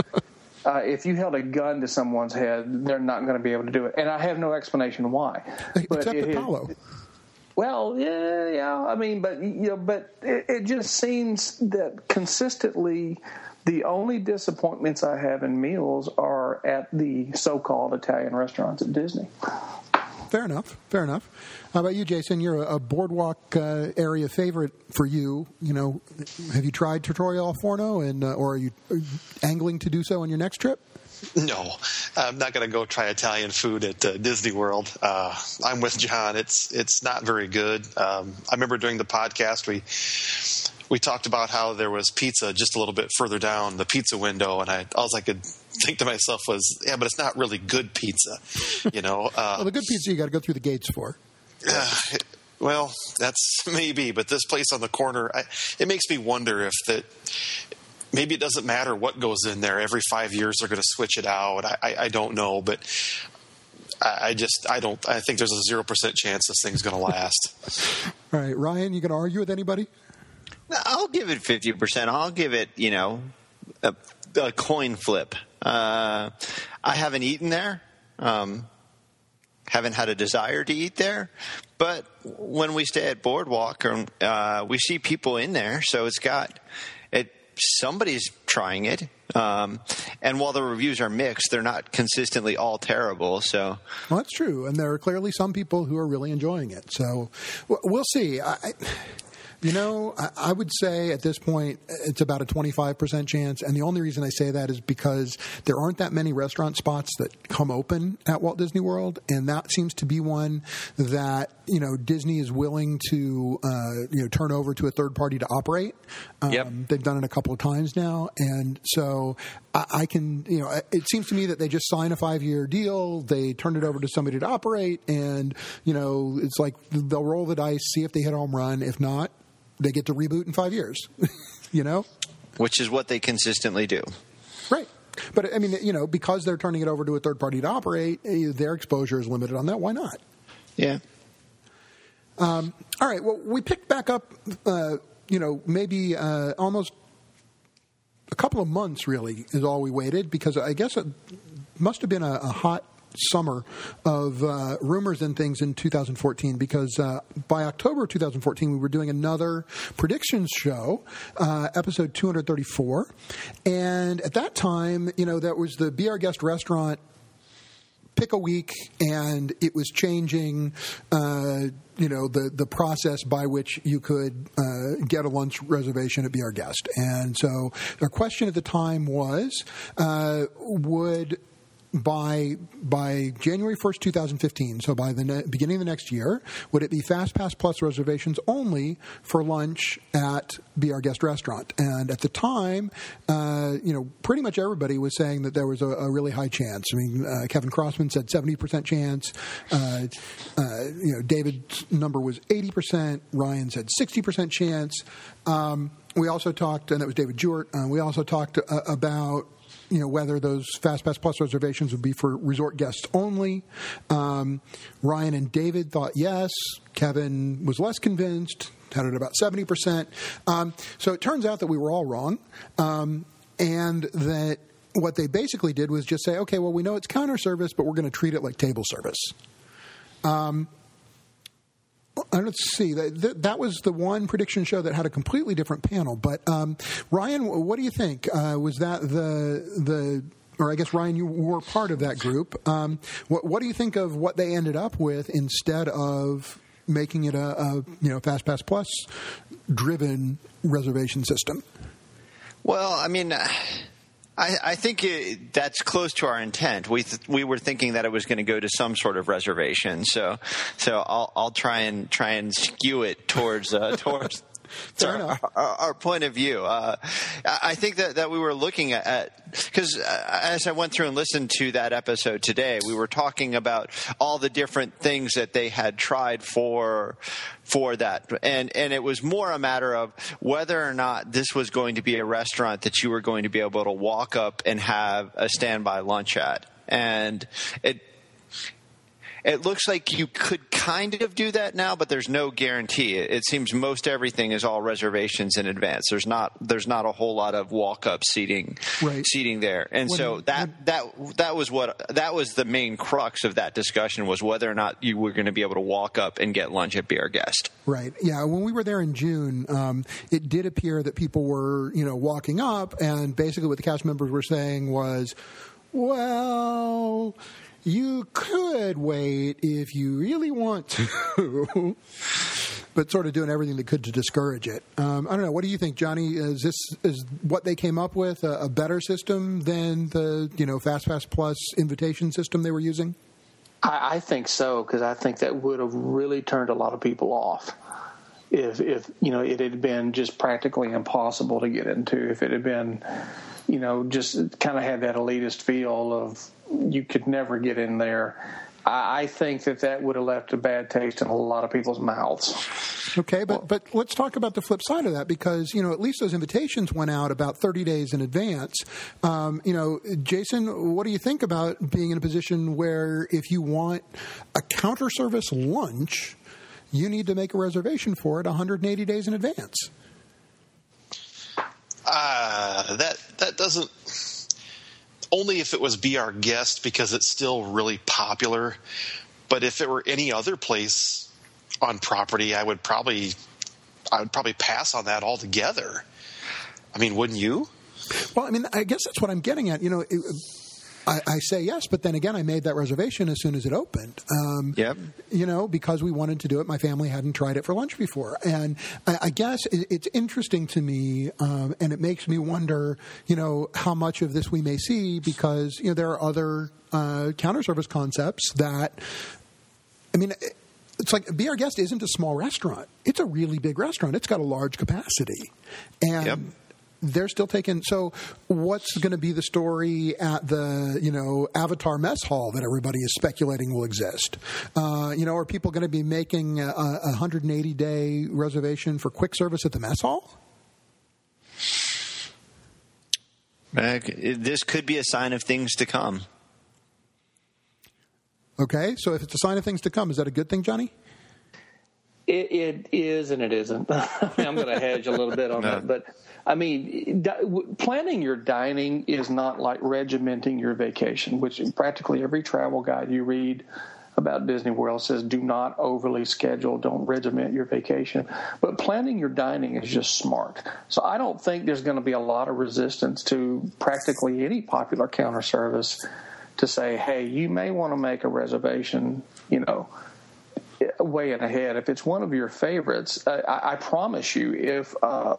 uh, if you held a gun to someone's head, they're not going to be able to do it. And I have no explanation why. But Except it, Apollo. It, well, yeah, yeah. I mean, but you know, but it, it just seems that consistently, the only disappointments I have in meals are at the so-called Italian restaurants at Disney. Fair enough. Fair enough. How about you, Jason? You're a, a boardwalk uh, area favorite for you. You know, have you tried Trattoria al Forno, and uh, or are you, are you angling to do so on your next trip? No, I'm not going to go try Italian food at uh, Disney World. Uh, I'm with John. It's it's not very good. Um, I remember during the podcast we. We talked about how there was pizza just a little bit further down the pizza window, and I all I could think to myself was, yeah, but it's not really good pizza, you know. Uh, well, the good pizza you got to go through the gates for. Uh, well, that's maybe, but this place on the corner, I, it makes me wonder if that maybe it doesn't matter what goes in there. Every five years they're going to switch it out. I, I, I don't know, but I, I just I don't. I think there's a zero percent chance this thing's going to last. All right, Ryan, you going to argue with anybody? I'll give it fifty percent. I'll give it, you know, a, a coin flip. Uh, I haven't eaten there. Um, haven't had a desire to eat there. But when we stay at Boardwalk, uh, we see people in there. So it's got it. Somebody's trying it. Um, and while the reviews are mixed, they're not consistently all terrible. So, well, that's true. And there are clearly some people who are really enjoying it. So we'll see. I, You know, I would say at this point it's about a twenty-five percent chance, and the only reason I say that is because there aren't that many restaurant spots that come open at Walt Disney World, and that seems to be one that, you know, Disney is willing to, uh, you know, turn over to a third party to operate. Um, yep. They've done it a couple of times now, and so I, I can, you know, it seems to me that they just sign a five-year deal, they turn it over to somebody to operate, and, you know, it's like they'll roll the dice, see if they hit a home run. If not, they get to reboot in five years, you know? Which is what they consistently do. Right. But, I mean, you know, because they're turning it over to a third party to operate, their exposure is limited on that. Why not? Yeah. Um, all right. Well, we picked back up, uh, you know, maybe uh, almost a couple of months, really, is all we waited, because I guess it must have been a, a hot summer of uh, rumors and things in two thousand fourteen, because uh, by October of two thousand fourteen we were doing another predictions show, uh, episode two hundred thirty-four, and at that time, you know, that was the Be Our Guest restaurant pick a week, and it was changing, uh, you know, the, the process by which you could uh, get a lunch reservation at Be Our Guest. And so our question at the time was, uh, would by by January first, two thousand fifteen, so by the ne- beginning of the next year, would it be FastPass Plus reservations only for lunch at Be Our Guest restaurant? And at the time, uh, you know, pretty much everybody was saying that there was a, a really high chance. I mean, uh, Kevin Crossman said seventy percent chance. Uh, uh, you know, David's number was eighty percent. Ryan said sixty percent chance. Um, we also talked, and that was David Jewett, uh, we also talked uh, about you know, whether those FastPass Plus reservations would be for resort guests only. Um, Ryan and David thought yes. Kevin was less convinced, had it about seventy percent. Um, so it turns out that we were all wrong, um, and that what they basically did was just say, okay, well, we know it's counter service, but we're going to treat it like table service. Um Let's see. That, that was the one prediction show that had a completely different panel. But um, Ryan, what do you think? Uh, was that the the? Or I guess Ryan, you were part of that group. Um, what, what do you think of what they ended up with instead of making it a, a you know FastPass Plus driven reservation system? Well, I mean. Uh... I, I think it, that's close to our intent. We th- we were thinking that it was going to go to some sort of reservation. So so I'll I'll try and try and skew it towards uh, towards. Fair our, our, our point of view. Uh, I think that, that we were looking at, because as I went through and listened to that episode today, we were talking about all the different things that they had tried for for that. And, and it was more a matter of whether or not this was going to be a restaurant that you were going to be able to walk up and have a standby lunch at. And it It looks like you could kind of do that now, but there's no guarantee. It, it seems most everything is all reservations in advance. There's not there's not a whole lot of walk up seating right. seating there, and when, so that when, that that was what that was the main crux of that discussion, was whether or not you were going to be able to walk up and get lunch at Be Our Guest. Right. Yeah. When we were there in June, um, it did appear that people were you know walking up, and basically what the cast members were saying was, well, you could wait if you really want to, but sort of doing everything they could to discourage it. Um, I don't know. What do you think, Johnny? Is this is what they came up with a, a better system than the you know FastPass Plus invitation system they were using? I, I think so, because I think that would have really turned a lot of people off if if you know it had been just practically impossible to get into. If it had been, you know, just kind of had that elitist feel of you could never get in there. I, I think that that would have left a bad taste in a lot of people's mouths. Okay, but but let's talk about the flip side of that, because, you know, at least those invitations went out about thirty days in advance. Um, you know, Jason, what do you think about being in a position where if you want a counter service lunch, you need to make a reservation for it one hundred eighty days in advance? Uh, that that doesn't... Only if it was Be Our Guest, because it's still really popular. But if it were any other place on property, I would probably I would probably pass on that altogether. I mean, wouldn't you? Well, I mean, I guess that's what I'm getting at. You know, it, I, I say yes, but then again, I made that reservation as soon as it opened. Um, yep. You know, because we wanted to do it. My family hadn't tried it for lunch before. And I, I guess it, it's interesting to me, um, and it makes me wonder, you know, how much of this we may see because, you know, there are other uh, counter service concepts that, I mean, it, it's like Be Our Guest isn't a small restaurant. It's a really big restaurant. It's got a large capacity. And yep. they're still taking. So what's going to be the story at the, you know, Avatar Mess Hall that everybody is speculating will exist? Uh, you know, are people going to be making a, a one hundred eighty day reservation for quick service at the mess hall? Uh, this could be a sign of things to come. Okay, so if it's a sign of things to come, is that a good thing, Johnny? It, it is and it isn't. I mean, I'm going to hedge a little bit on no. that. But, I mean, di- planning your dining is not like regimenting your vacation, which practically every travel guide you read about Disney World says do not overly schedule, don't regiment your vacation. But planning your dining is just smart. So I don't think there's going to be a lot of resistance to practically any popular counter service to say, hey, you may want to make a reservation, you know, way in ahead. If it's one of your favorites, uh, I, I promise you, if uh,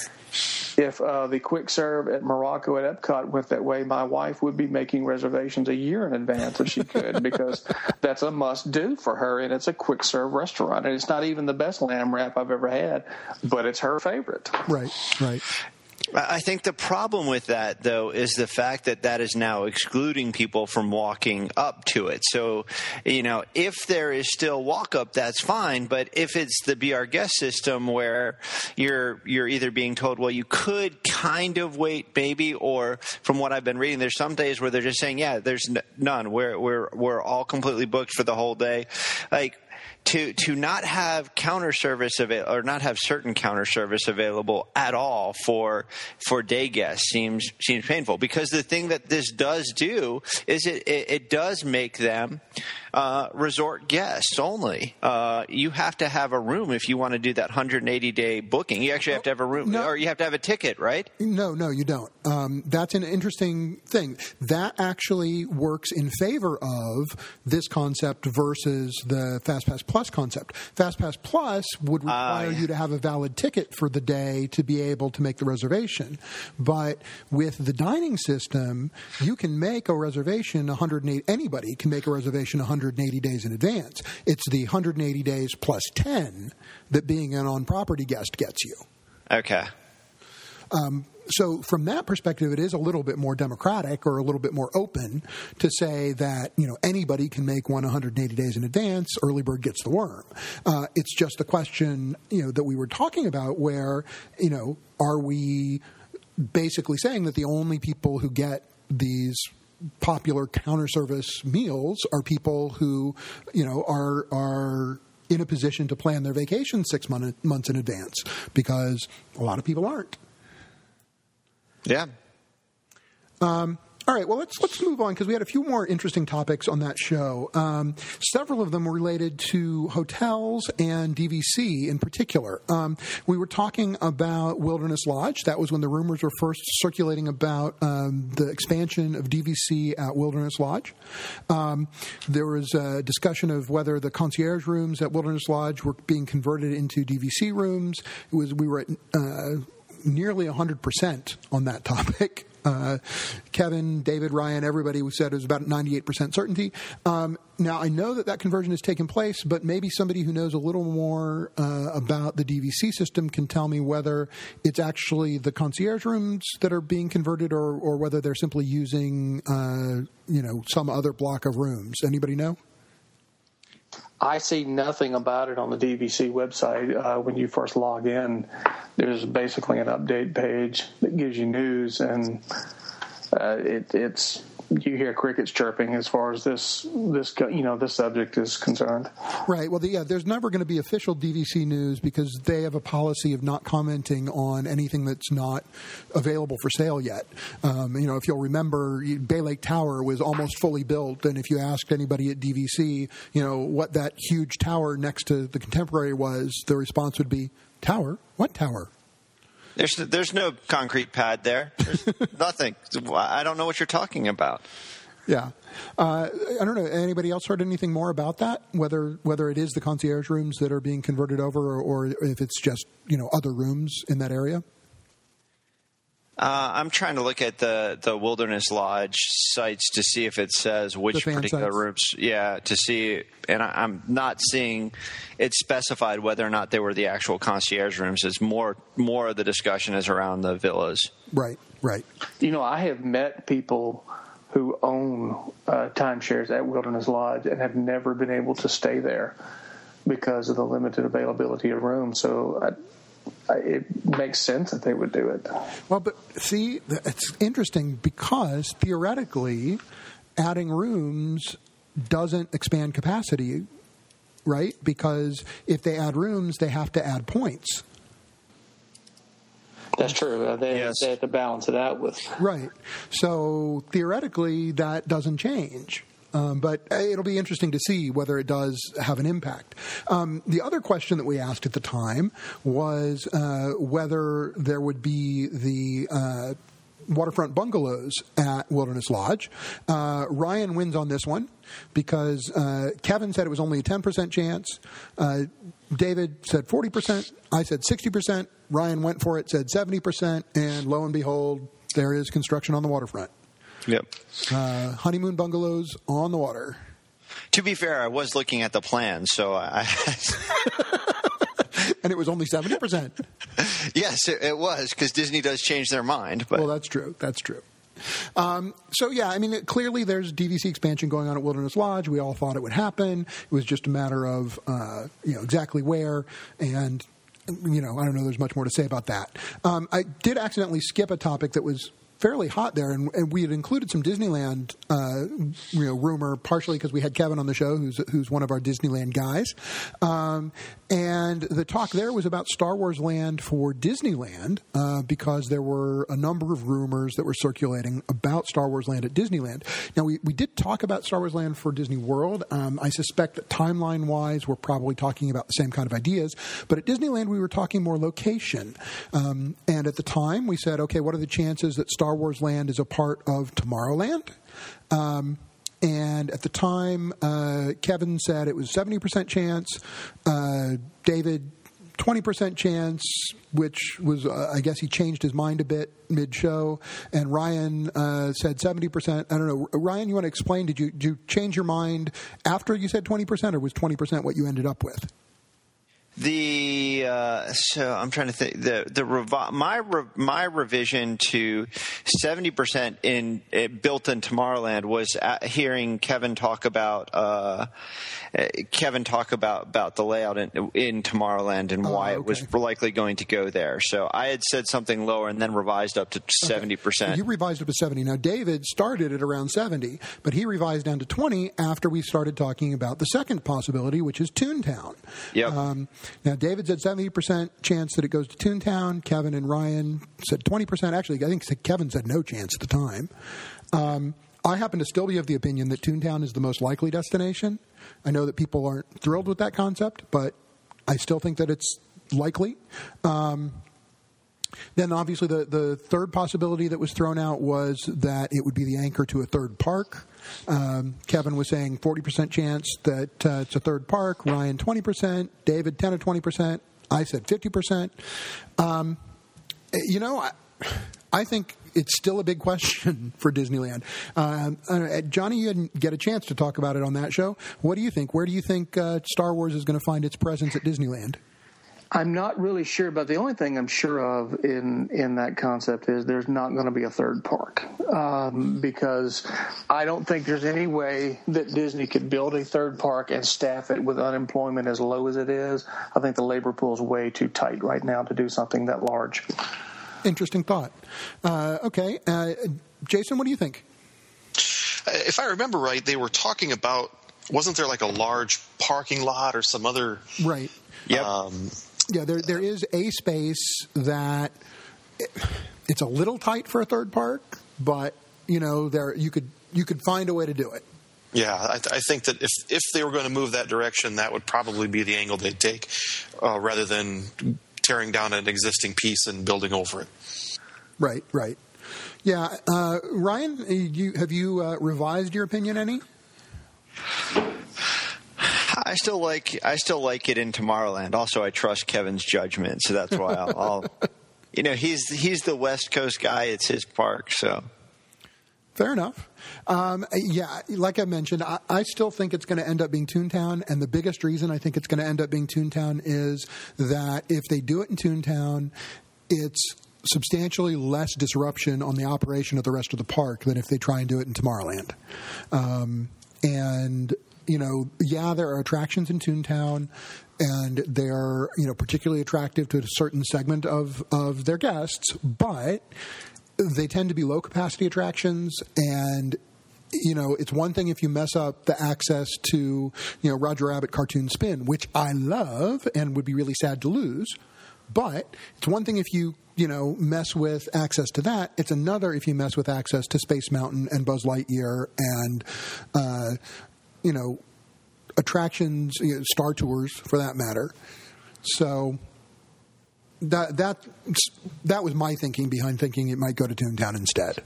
if uh, the quick serve at Morocco at Epcot went that way, my wife would be making reservations a year in advance if she could, because that's a must do for her, and it's a quick serve restaurant, and it's not even the best lamb wrap I've ever had, but it's her favorite. Right, right. I think the problem with that, though, is the fact that that is now excluding people from walking up to it. So, you know, if there is still walk up, that's fine. But if it's the Be Our Guest system where you're you're either being told, well, you could kind of wait, maybe, or from what I've been reading, there's some days where they're just saying, yeah, there's n- none. We're we're we're all completely booked for the whole day. Like, To to not have counter service avail- or not have certain counter service available at all for for day guests seems seems painful, because the thing that this does do is it it, it does make them uh, resort guests only. Uh, you have to have a room if you want to do that one hundred eighty day booking. You actually have to have a room, no. or you have to have a ticket, right? No, no, you don't. Um, that's an interesting thing. That actually works in favor of this concept versus the FastPass Plus concept. FastPass Plus would require uh, yeah. you to have a valid ticket for the day to be able to make the reservation. But with the dining system, you can make a reservation one hundred eighty. Anybody can make a reservation one hundred eighty days in advance. It's the one hundred eighty days plus ten that being an on-property guest gets you. Okay. Um, so from that perspective, it is a little bit more democratic or a little bit more open to say that, you know, anybody can make one one hundred eighty days in advance. Early bird gets the worm. Uh, it's just a question, you know, that we were talking about where, you know, are we basically saying that the only people who get these popular counter service meals are people who, you know, are are in a position to plan their vacation six month, months in advance, because a lot of people aren't. Yeah. Um, all right. Well, let's let's move on, because we had a few more interesting topics on that show. Um, several of them were related to hotels and D V C in particular. Um, we were talking about Wilderness Lodge. That was when the rumors were first circulating about um, the expansion of D V C at Wilderness Lodge. Um, there was a discussion of whether the concierge rooms at Wilderness Lodge were being converted into D V C rooms. It was we were at uh, nearly one hundred percent on that topic. Uh, Kevin, David, Ryan, everybody said it was about ninety-eight percent certainty. Um, now, I know that that conversion has taken place, but maybe somebody who knows a little more uh, about the D V C system can tell me whether it's actually the concierge rooms that are being converted, or, or whether they're simply using, uh, you know, some other block of rooms. Anybody know? I see nothing about it on the D V C website. Uh, when you first log in, there's basically an update page that gives you news, and uh, it, it's you hear crickets chirping as far as this this you know this subject is concerned. Right. Well, the, yeah, there's never going to be official D V C news, because they have a policy of not commenting on anything that's not available for sale yet. Um, you know, if you'll remember, Bay Lake Tower was almost fully built, and if you asked anybody at D V C, you know, what that huge tower next to the Contemporary was, the response would be, "Tower? What tower?" There's there's no concrete pad there. There's nothing. I don't know what you're talking about. Yeah. Uh, I don't know. Anybody else heard anything more about that? Whether whether it is the concierge rooms that are being converted over, or, or if it's just you know other rooms in that area? Uh, I'm trying to look at the, the Wilderness Lodge sites to see if it says which particular sites. Rooms. Yeah, to see, and I, I'm not seeing it specified whether or not they were the actual concierge rooms. It's more more of the discussion is around the villas. Right, right. You know, I have met people who own uh, timeshares at Wilderness Lodge and have never been able to stay there because of the limited availability of rooms. So I, it makes sense that they would do it. Well, but see, it's interesting because theoretically, adding rooms doesn't expand capacity, right? Because if they add rooms, they have to add points. That's true. Uh, they, yes. they have to balance it out with. Right. So theoretically, that doesn't change. Um, but it'll be interesting to see whether it does have an impact. Um, the other question that we asked at the time was uh, whether there would be the uh, waterfront bungalows at Wilderness Lodge. Uh, Ryan wins on this one because uh, Kevin said it was only a ten percent chance. Uh, David said forty percent. I said sixty percent. Ryan went for it, said seventy percent. And lo and behold, there is construction on the waterfront. Yep. Uh, honeymoon bungalows on the water. To be fair, I was looking at the plan, so I. And it was only seventy percent. Yes, it, it was, because Disney does change their mind. But. Well, that's true. That's true. Um, so, yeah, I mean, it, clearly there's D V C expansion going on at Wilderness Lodge. We all thought it would happen. It was just a matter of, uh, you know, exactly where. And, you know, I don't know there's much more to say about that. Um, I did accidentally skip a topic that was fairly hot there, and, and we had included some Disneyland, uh, you know, rumor, partially because we had Kevin on the show, who's who's one of our Disneyland guys, um, and the talk there was about Star Wars Land for Disneyland, uh, because there were a number of rumors that were circulating about Star Wars Land at Disneyland. Now, we, we did talk about Star Wars Land for Disney World. Um, I suspect that timeline-wise, we're probably talking about the same kind of ideas, but at Disneyland, we were talking more location, um, and at the time, we said, okay, what are the chances that Star Wars Land is a part of Tomorrowland? Um, and at the time, uh, Kevin said it was seventy percent chance. Uh, David, twenty percent chance, which was, uh, I guess he changed his mind a bit mid-show. And Ryan uh, said seventy percent. I don't know. Ryan, you want to explain? Did you, did you change your mind after you said twenty percent, or was twenty percent what you ended up with? The uh, so I'm trying to think the the revi- my re- my revision to seventy percent in it built in Tomorrowland was at hearing Kevin talk about uh, Kevin talk about, about the layout in, in Tomorrowland and why oh, okay. it was likely going to go there. So I had said something lower and then revised up to seventy percent. Okay. So you revised up to seventy. Now David started at around seventy, but he revised down to twenty after we started talking about the second possibility, which is Toontown. Yep. Um, Now, David said seventy percent chance that it goes to Toontown. Kevin and Ryan said twenty percent. Actually, I think Kevin said no chance at the time. Um, I happen to still be of the opinion that Toontown is the most likely destination. I know that people aren't thrilled with that concept, but I still think that it's likely. Um, then, obviously, the, the third possibility that was thrown out was that it would be the anchor to a third park. Um, Kevin was saying forty percent chance that uh, it's a third park. Ryan, twenty percent. David, ten or twenty percent. I said fifty percent. Um, you know, I, I think it's still a big question for Disneyland. Um, uh, Johnny, you didn't get a chance to talk about it on that show. What do you think? Where do you think uh, Star Wars is going to find its presence at Disneyland? I'm not really sure, but the only thing I'm sure of in, in that concept is there's not going to be a third park, um, because I don't think there's any way that Disney could build a third park and staff it with unemployment as low as it is. I think the labor pool is way too tight right now to do something that large. Interesting thought. Uh, okay. Uh, Jason, what do you think? If I remember right, they were talking about, wasn't there like a large parking lot or some other... Right. Yep. Um, Yeah, there there is a space that it's a little tight for a third park, but you know there you could you could find a way to do it. Yeah, I, I think that if if they were going to move that direction, that would probably be the angle they'd take, uh, rather than tearing down an existing piece and building over it. Right, right. Yeah, uh, Ryan, you, have you uh, revised your opinion any? I still like I still like it in Tomorrowland. Also, I trust Kevin's judgment, so that's why I'll, I'll you know, he's he's the West Coast guy. It's his park, so fair enough. Um, yeah, like I mentioned, I, I still think it's going to end up being Toontown, and the biggest reason I think it's going to end up being Toontown is that if they do it in Toontown, it's substantially less disruption on the operation of the rest of the park than if they try and do it in Tomorrowland. Um, and you know, yeah, there are attractions in Toontown, and they're, you know, particularly attractive to a certain segment of, of their guests, but they tend to be low-capacity attractions, and, you know, it's one thing if you mess up the access to, you know, Roger Rabbit Cartoon Spin, which I love and would be really sad to lose, but it's one thing if you, you know, mess with access to that. It's another if you mess with access to Space Mountain and Buzz Lightyear and, uh, you know, attractions, you know, Star Tours for that matter. So that that that was my thinking behind thinking it might go to Toontown instead.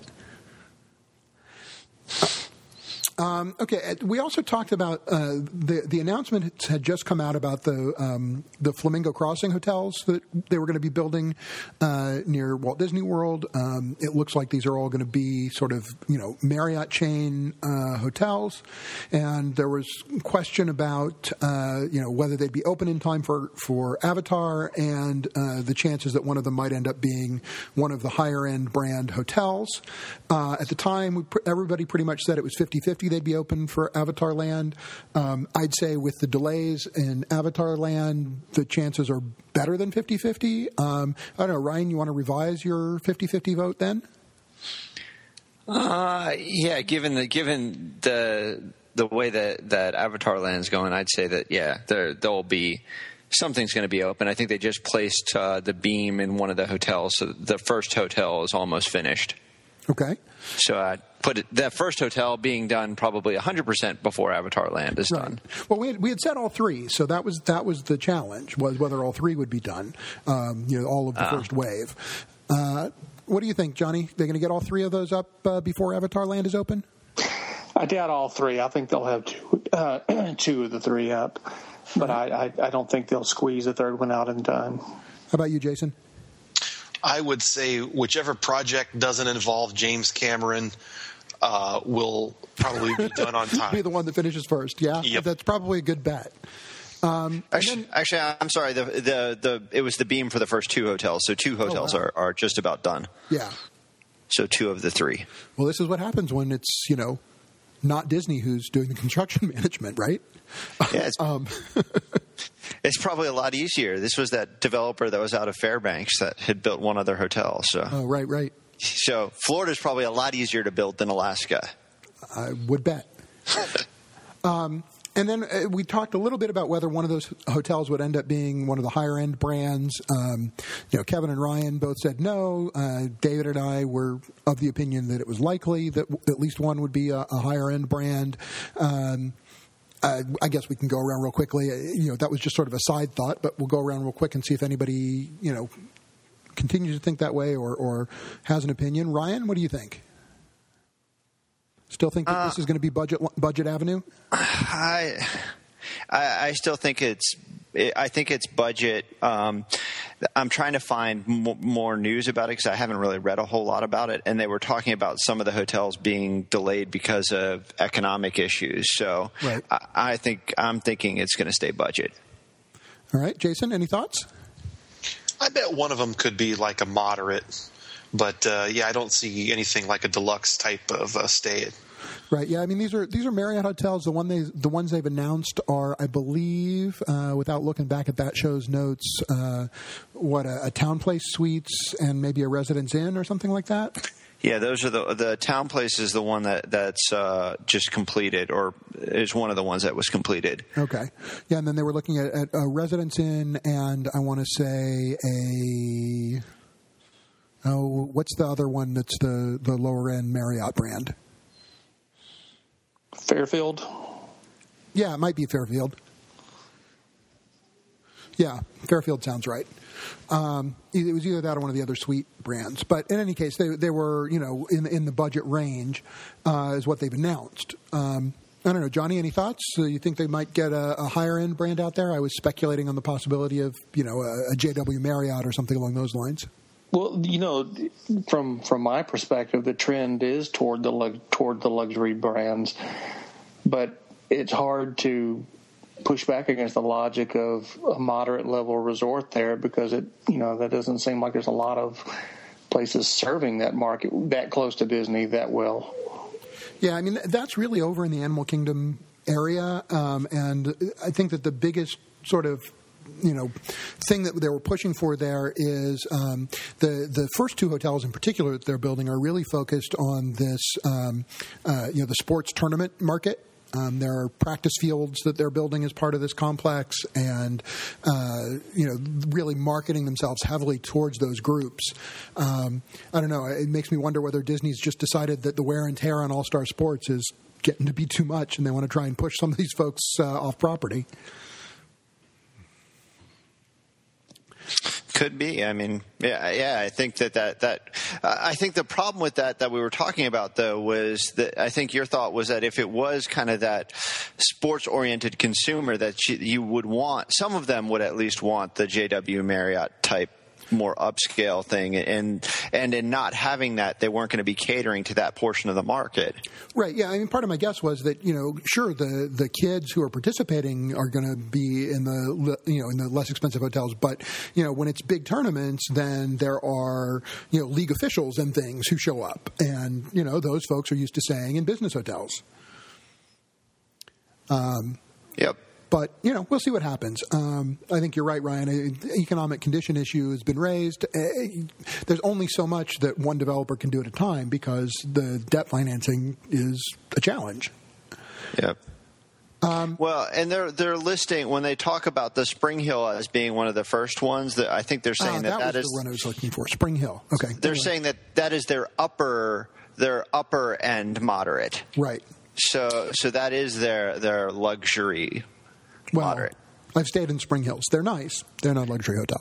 Um, okay, we also talked about uh, the the announcement had just come out about the um, the Flamingo Crossing hotels that they were going to be building uh, near Walt Disney World. Um, it looks like these are all going to be sort of, you know, Marriott chain uh, hotels, and there was question about uh, you know, whether they'd be open in time for for Avatar, and uh, the chances that one of them might end up being one of the higher end brand hotels. Uh, at the time, we, everybody pretty much said it was fifty-fifty. They'd be open for Avatar Land. Um, I'd say with the delays in Avatar Land, the chances are better than fifty-fifty. Um, I don't know, Ryan, you want to revise your fifty-fifty vote then? Uh, yeah, given the given the the way that, that Avatar Land's going, I'd say that, yeah, there there'll be something's going to be open. I think they just placed uh, the beam in one of the hotels, so the first hotel is almost finished. Okay. So I put it, that first hotel being done probably one hundred percent before Avatar Land is right. done. Well, we had, we had said all three, so that was that was the challenge, was whether all three would be done, um, you know, all of the Oh. first wave. Uh, what do you think, Johnny? They're going to get all three of those up uh, before Avatar Land is open? I doubt all three. I think they'll have two, uh, two of the three up, but I, I, I don't think they'll squeeze the third one out in time. How about you, Jason? I would say whichever project doesn't involve James Cameron uh, will probably be done on time. Be the one that finishes first, yeah? Yep. That's probably a good bet. Um, Actually, then, actually, I'm sorry. The, the the it was the beam for the first two hotels, so two hotels wow. are, are just about done. yeah. So two of the three. Well, this is what happens when it's, you know, not Disney who's doing the construction management, right? Yeah, it's, um, it's probably a lot easier. This was that developer that was out of Fairbanks that had built one other hotel. So, oh, right, right. so Florida's probably a lot easier to build than Alaska. I would bet. um, and then uh, we talked a little bit about whether one of those hotels would end up being one of the higher end brands. Um, you know, Kevin and Ryan both said no. Uh, David and I were of the opinion that it was likely that w- at least one would be a, a higher end brand. Um, Uh, I guess we can go around real quickly. Uh, You know, that was just sort of a side thought, but we'll go around real quick and see if anybody, you know, continues to think that way or, or has an opinion. Ryan, what do you think? Still think that uh, this is going to be budget budget avenue? I, I I still think it's I think it's budget. Um, I'm trying to find m- more news about it because I haven't really read a whole lot about it. And they were talking about some of the hotels being delayed because of economic issues. So right. I, I think I'm thinking it's going to stay budget. All right, Jason, any thoughts? I bet one of them could be like a moderate, but uh, yeah, I don't see anything like a deluxe type of uh, stay. Right. Yeah. I mean, these are these are Marriott hotels. The one they the ones they've announced are, I believe, uh, without looking back at that show's notes, uh, what a, a Town Place Suites and maybe a Residence Inn or something like that. Yeah, those are the the Town Place is the one that that's uh, just completed, or is one of the ones that was completed. Okay. Yeah, and then they were looking at, at a Residence Inn, and I want to say a oh, what's the other one that's the the lower end Marriott brand? Fairfield? Yeah, it might be Fairfield. Yeah, Fairfield sounds right. Um, it was either that or one of the other sweet brands. But in any case, they they were, you know, in in the budget range uh, is what they've announced. Um, I don't know, Johnny, any thoughts? So you think they might get a, a higher end brand out there? I was speculating on the possibility of, you know, a, a J W Marriott or something along those lines. Well, you know, from from my perspective, the trend is toward the toward the luxury brands, but it's hard to push back against the logic of a moderate level resort there, because it, you know, that doesn't seem like there's a lot of places serving that market that close to Disney that well. Yeah, I mean, that's really over in the Animal Kingdom area, um, and I think that the biggest sort of, you know, thing that they were pushing for there is um, the the first two hotels in particular that they're building are really focused on this, um, uh, you know, the sports tournament market. Um, there are practice fields that they're building as part of this complex, and uh, you know, really marketing themselves heavily towards those groups. Um, I don't know. It makes me wonder whether Disney's just decided that the wear and tear on All Star Sports is getting to be too much, and they want to try and push some of these folks uh, off property. Could be. I mean, yeah, yeah. I think that that that uh, I think the problem with that that we were talking about though was that I think your thought was that if it was kind of that sports-oriented consumer that you, you would want, some of them would at least want the J W Marriott type, more upscale thing, and and in not having that, they weren't going to be catering to that portion of the market. Right. Yeah. I mean, part of my guess was that, you know, sure, the the kids who are participating are going to be in the, you know, in the less expensive hotels, but, you know, when it's big tournaments, then there are, you know, league officials and things who show up, and, you know, those folks are used to staying in business hotels. Um. Yep. But, you know, we'll see what happens. Um, I think you're right, Ryan. The economic condition issue has been raised. There's only so much that one developer can do at a time because the debt financing is a challenge. Yep. Um, well, and they're they're listing, when they talk about the Spring Hill as being one of the first ones, that I think they're saying uh, that that, that was is the one I was looking for. Spring Hill. Okay. They're anyway. saying that that is their upper their upper end moderate. Right. So so that is their their luxury. Well, moderate. I've stayed in Spring Hills. They're nice. They're not luxury hotels.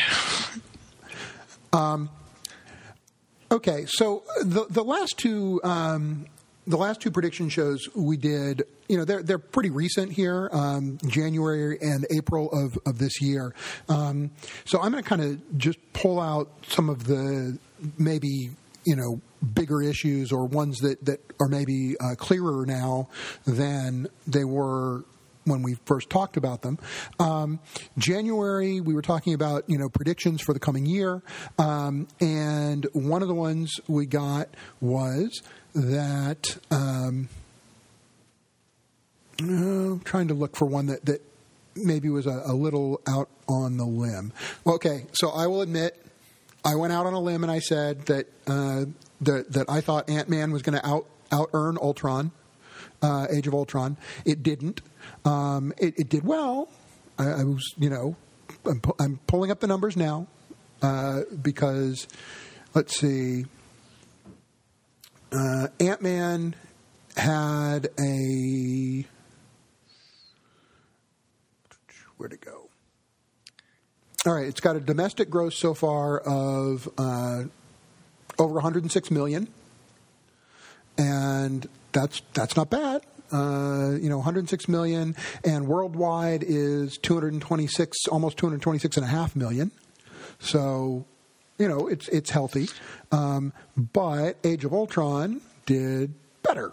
um, okay, so the the last two um, the last two prediction shows we did, you know, they're they're pretty recent here, um, January and April of of this year. Um, so I'm going to kind of just pull out some of the maybe, you know, bigger issues or ones that that are maybe uh, clearer now than they were when we first talked about them. Um, January, we were talking about, you know, predictions for the coming year. Um, and one of the ones we got was that, um, uh, trying to look for one that, that maybe was a, a little out on the limb. Well, okay, so I will admit, I went out on a limb and I said that, uh, that, that I thought Ant-Man was going to out, out-earn Ultron, uh, Age of Ultron. It didn't. Um, it, it did well. I, I was, you know, I'm, pu- I'm pulling up the numbers now uh, because, let's see, uh, Ant-Man had a, where'd it go? All right, it's got a domestic gross so far of uh, over one hundred six million dollars, and that's that's not bad. Uh, you know, one hundred six million, and worldwide is two hundred twenty-six, almost two hundred twenty-six and a half million. So, you know, it's it's healthy. Um, but Age of Ultron did better.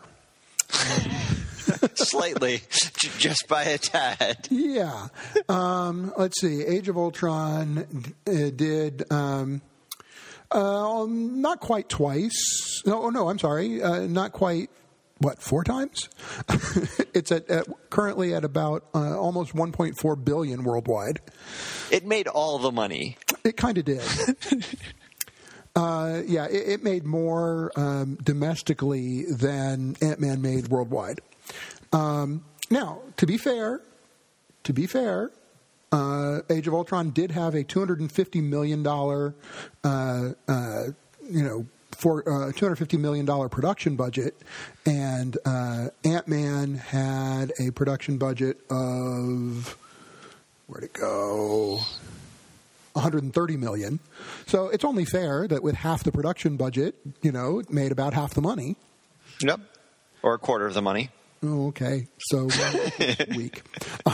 Slightly, just by a tad. Yeah. Um, let's see. Age of Ultron did um, uh, not quite twice. No, no, I'm sorry. Uh, not quite. What, four times? It's at, at currently at about uh, almost one point four billion worldwide. It made all the money. It kind of did. uh, yeah, it, it made more um, domestically than Ant-Man made worldwide. Um, now, to be fair, to be fair, uh, Age of Ultron did have a two hundred fifty million dollars, uh, uh, you know, for a uh, two hundred fifty million dollars production budget, and uh, Ant-Man had a production budget of, where'd it go? one hundred thirty million dollars. So it's only fair that with half the production budget, you know, it made about half the money. Yep. Or a quarter of the money. Oh, okay. So uh, weak.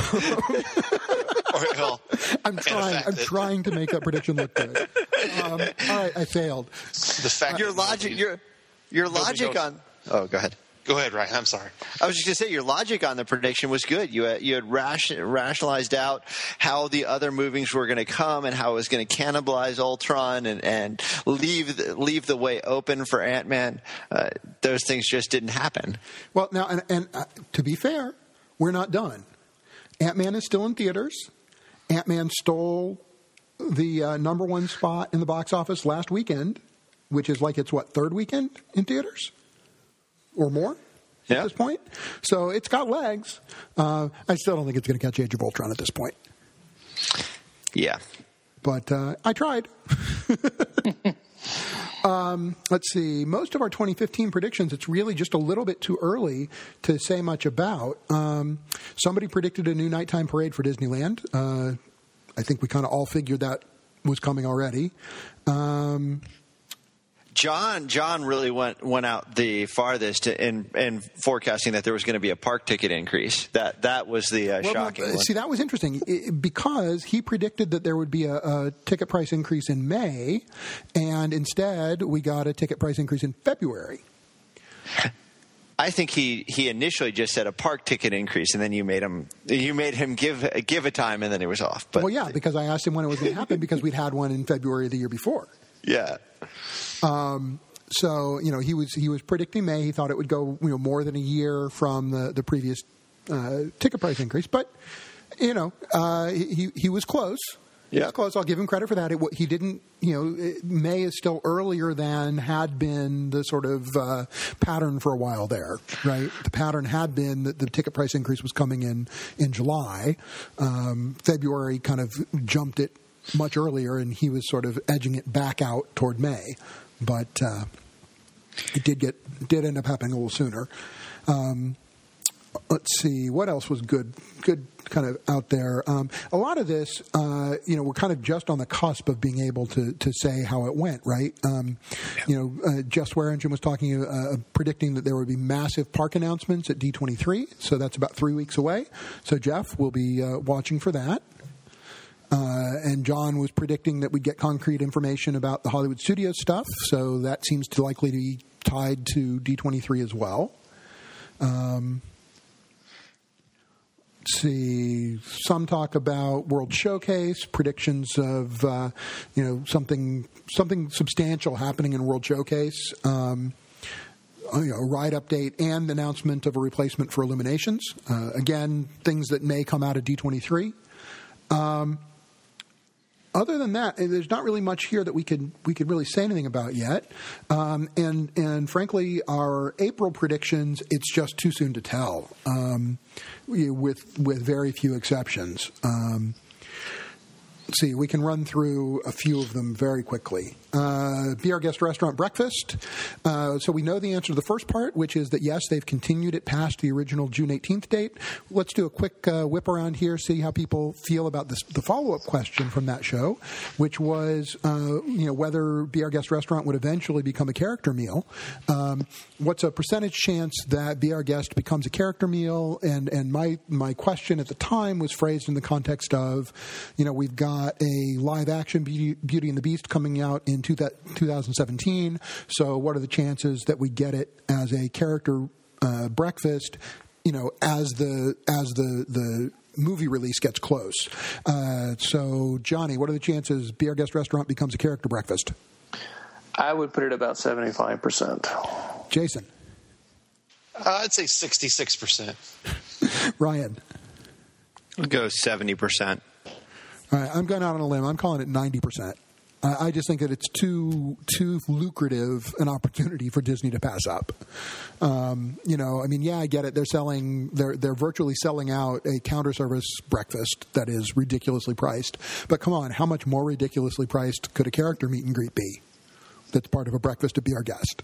Or, well, I'm trying. I'm that, trying to make that prediction look good. Um, all right, I failed. The fact Your that logic, nobody- your your logic knows. on. Oh, go ahead. Go ahead, Ryan. I'm sorry. I was just going to say your logic on the prediction was good. You had, you had ration, rationalized out how the other movies were going to come and how it was going to cannibalize Ultron and, and leave the, leave the way open for Ant-Man. Uh, those things just didn't happen. Well, now, and, and uh, to be fair, we're not done. Ant-Man is still in theaters. Ant-Man stole the uh, number one spot in the box office last weekend, which is like its, what, third weekend in theaters? Or more yeah. at this point. So it's got legs. Uh, I still don't think it's going to catch Age of Ultron at this point. Yeah. But uh, I tried. um, let's see. Most of our twenty fifteen predictions, it's really just a little bit too early to say much about. Um, somebody predicted a new nighttime parade for Disneyland. Uh, I think we kind of all figured that was coming already. Um John John really went went out the farthest in in forecasting that there was going to be a park ticket increase. That that was the uh, well, shocking well, one. See, that was interesting it, because he predicted that there would be a, a ticket price increase in May, and instead we got a ticket price increase in February. I think he, he initially just said a park ticket increase, and then you made him you made him give give a time, and then it was off. But well, yeah, because I asked him when it was going to happen because we'd had one in February of the year before. Yeah. Um, so you know he was he was predicting May. He thought it would go you know more than a year from the the previous uh, ticket price increase, but you know uh, he he was close. He Yeah, was close. I'll give him credit for that. It, he didn't. You know, it, May is still earlier than had been the sort of uh, pattern for a while there, right? The pattern had been that the ticket price increase was coming in in July. Um, February kind of jumped it much earlier, and he was sort of edging it back out toward May. But uh, it did get did end up happening a little sooner. Um, let's see what else was good. Good kind of out there. Um, a lot of this, uh, you know, we're kind of just on the cusp of being able to to say how it went, right? Um, yeah. You know, uh, Jeff Swearingen was talking, uh, predicting that there would be massive park announcements at D twenty-three. So that's about three weeks away. So Jeff will be uh, watching for that. Uh, and John was predicting that we'd get concrete information about the Hollywood Studios stuff, so that seems to likely to be tied to D twenty-three as well. Um, let's see, some talk about World Showcase, predictions of uh, you know something something substantial happening in World Showcase. Um, You know, a ride update and announcement of a replacement for Illuminations. Uh, again, things that may come out of D twenty-three. Um, Other than that, there's not really much here that we could we could really say anything about yet. Um, and and frankly, our April predictions, it's just too soon to tell, um, with with very few exceptions. Um, let's see, we can run through a few of them very quickly. Uh, Be Our Guest Restaurant Breakfast. Uh, so we know the answer to the first part, which is that, yes, they've continued it past the original June eighteenth date. Let's do a quick uh, whip around here, see how people feel about this, the follow-up question from that show, which was, uh, you know, whether Be Our Guest Restaurant would eventually become a character meal. Um, what's a percentage chance that Be Our Guest becomes a character meal? And, and my, my question at the time was phrased in the context of, you know, we've got a live-action Beauty, Beauty and the Beast coming out in two thousand seventeen. So what are the chances that we get it as a character uh, breakfast, you know, as the as the the movie release gets close? Uh, so, Johnny, what are the chances Be Our Guest Restaurant becomes a character breakfast? I would put it about seventy-five percent. Jason? Uh, I'd say sixty-six percent. Ryan? I'll go seventy percent. All right, I'm going out on a limb. I'm calling it ninety percent. I just think that it's too too lucrative an opportunity for Disney to pass up. Um, you know, I mean, yeah, I get it. They're selling, they're they're virtually selling out a counter service breakfast that is ridiculously priced. But come on, how much more ridiculously priced could a character meet and greet be? That's part of a breakfast to Be Our Guest.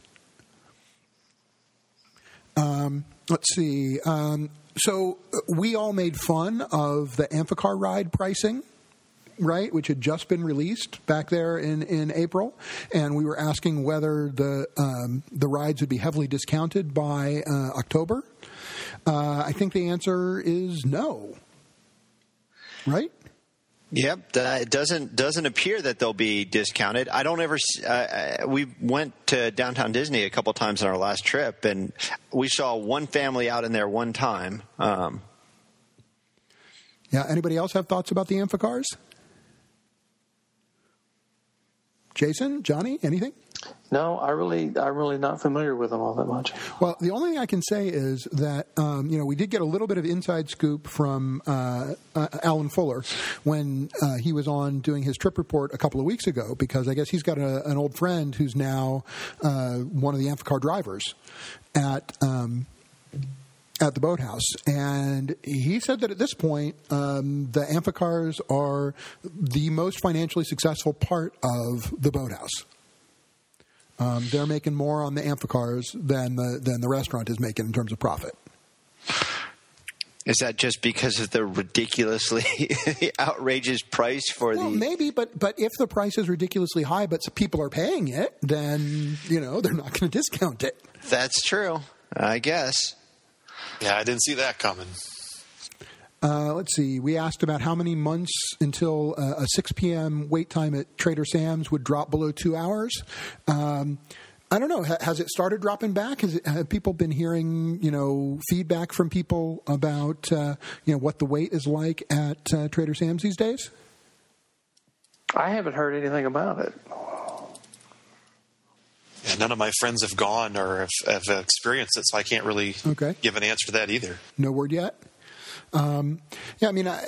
Um, let's see. Um, so we all made fun of the Amphicar ride pricing right, which had just been released back there in, in April, and we were asking whether the um, the rides would be heavily discounted by uh, October. Uh, I think the answer is no. Right? Yep, uh, it doesn't doesn't appear that they'll be discounted. I don't ever. Uh, we went to Downtown Disney a couple times on our last trip, and we saw one family out in there one time. Um, yeah. Anybody else have thoughts about the Amphicars? Jason, Johnny, anything? No, I really, I'm really not familiar with them all that much. Well, the only thing I can say is that um, you know we did get a little bit of inside scoop from uh, uh, Alan Fuller when uh, he was on doing his trip report a couple of weeks ago, because I guess he's got a, an old friend who's now uh, one of the Amphicar drivers at um, at the boathouse, and he said that at this point um, the Amphicars are the most financially successful part of the boathouse. Um, they're making more on the Amphicars than the than the restaurant is making in terms of profit. Is that just because of the ridiculously outrageous price for well, the? Maybe, but but if the price is ridiculously high, but people are paying it, then you know they're not going to discount it. That's true, I guess. Yeah, I didn't see that coming. Uh, let's see. We asked about how many months until uh, a six p.m. wait time at Trader Sam's would drop below two hours. Um, I don't know. Ha- has it started dropping back? Has it, have people been hearing, you know, feedback from people about, uh, you know, what the wait is like at uh, Trader Sam's these days? I haven't heard anything about it. Yeah, none of my friends have gone or have, have experienced it, so I can't really okay. give an answer to that either. No word yet? Um, yeah, I mean, I,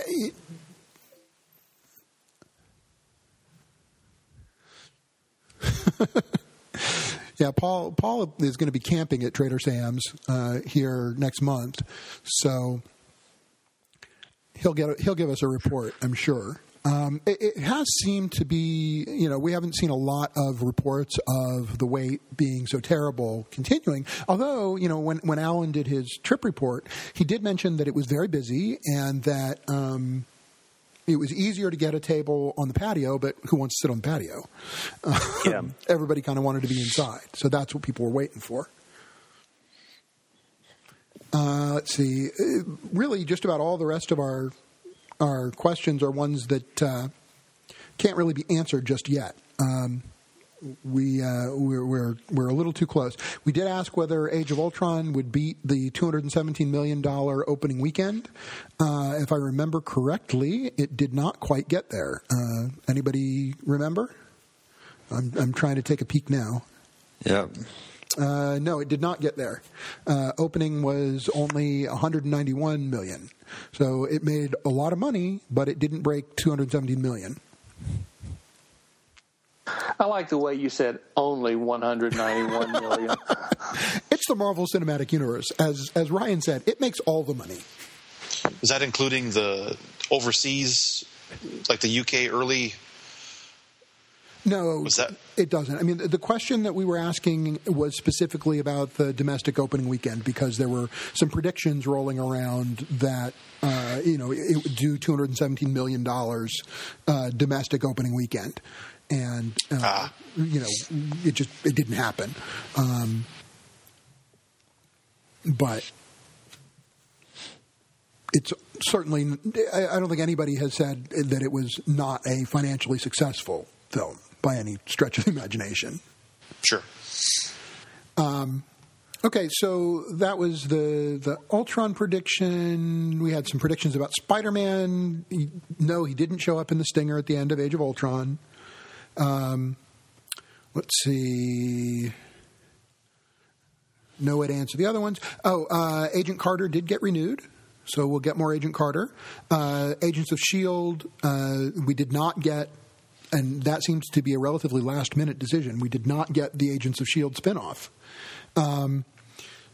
yeah, Paul. Paul is going to be camping at Trader Sam's uh, here next month, so he'll get he'll give us a report, I'm sure. Um, it, it has seemed to be, you know, we haven't seen a lot of reports of the wait being so terrible continuing. Although, you know, when, when Alan did his trip report, he did mention that it was very busy and that um, it was easier to get a table on the patio, but who wants to sit on the patio? Yeah. Um, everybody kind of wanted to be inside. So that's what people were waiting for. Uh, let's see. Really, just about all the rest of our Our questions are ones that uh, can't really be answered just yet. Um, we uh, we're, we're we're a little too close. We did ask whether Age of Ultron would beat the two hundred seventeen million dollars opening weekend. Uh, if I remember correctly, it did not quite get there. Uh, anybody remember? I'm I'm trying to take a peek now. Yep. Uh, no, it did not get there. Uh, opening was only one hundred ninety-one million dollars. So it made a lot of money, but it didn't break two hundred seventeen million dollars. I like the way you said only one hundred ninety-one million dollars. It's the Marvel Cinematic Universe. As as Ryan said, it makes all the money. Is that including the overseas, like the U K early? No, Was that? It doesn't. I mean, the question that we were asking was specifically about the domestic opening weekend, because there were some predictions rolling around that, uh, you know, it would do two hundred seventeen million dollars uh, domestic opening weekend. And, uh, ah. you know, it just it didn't happen. Um, but it's certainly, I don't think anybody has said that it was not a financially successful film by any stretch of the imagination. Sure. Um, okay, so that was the the Ultron prediction. We had some predictions about Spider-Man. He, no, he didn't show up in the stinger at the end of Age of Ultron. Um, let's see. No way to answer the other ones. Oh, uh, Agent Carter did get renewed, so we'll get more Agent Carter. Uh, Agents of S H I E L D, uh, we did not get. And that seems to be a relatively last-minute decision. We did not get the Agents of S H I E L D spinoff. Um,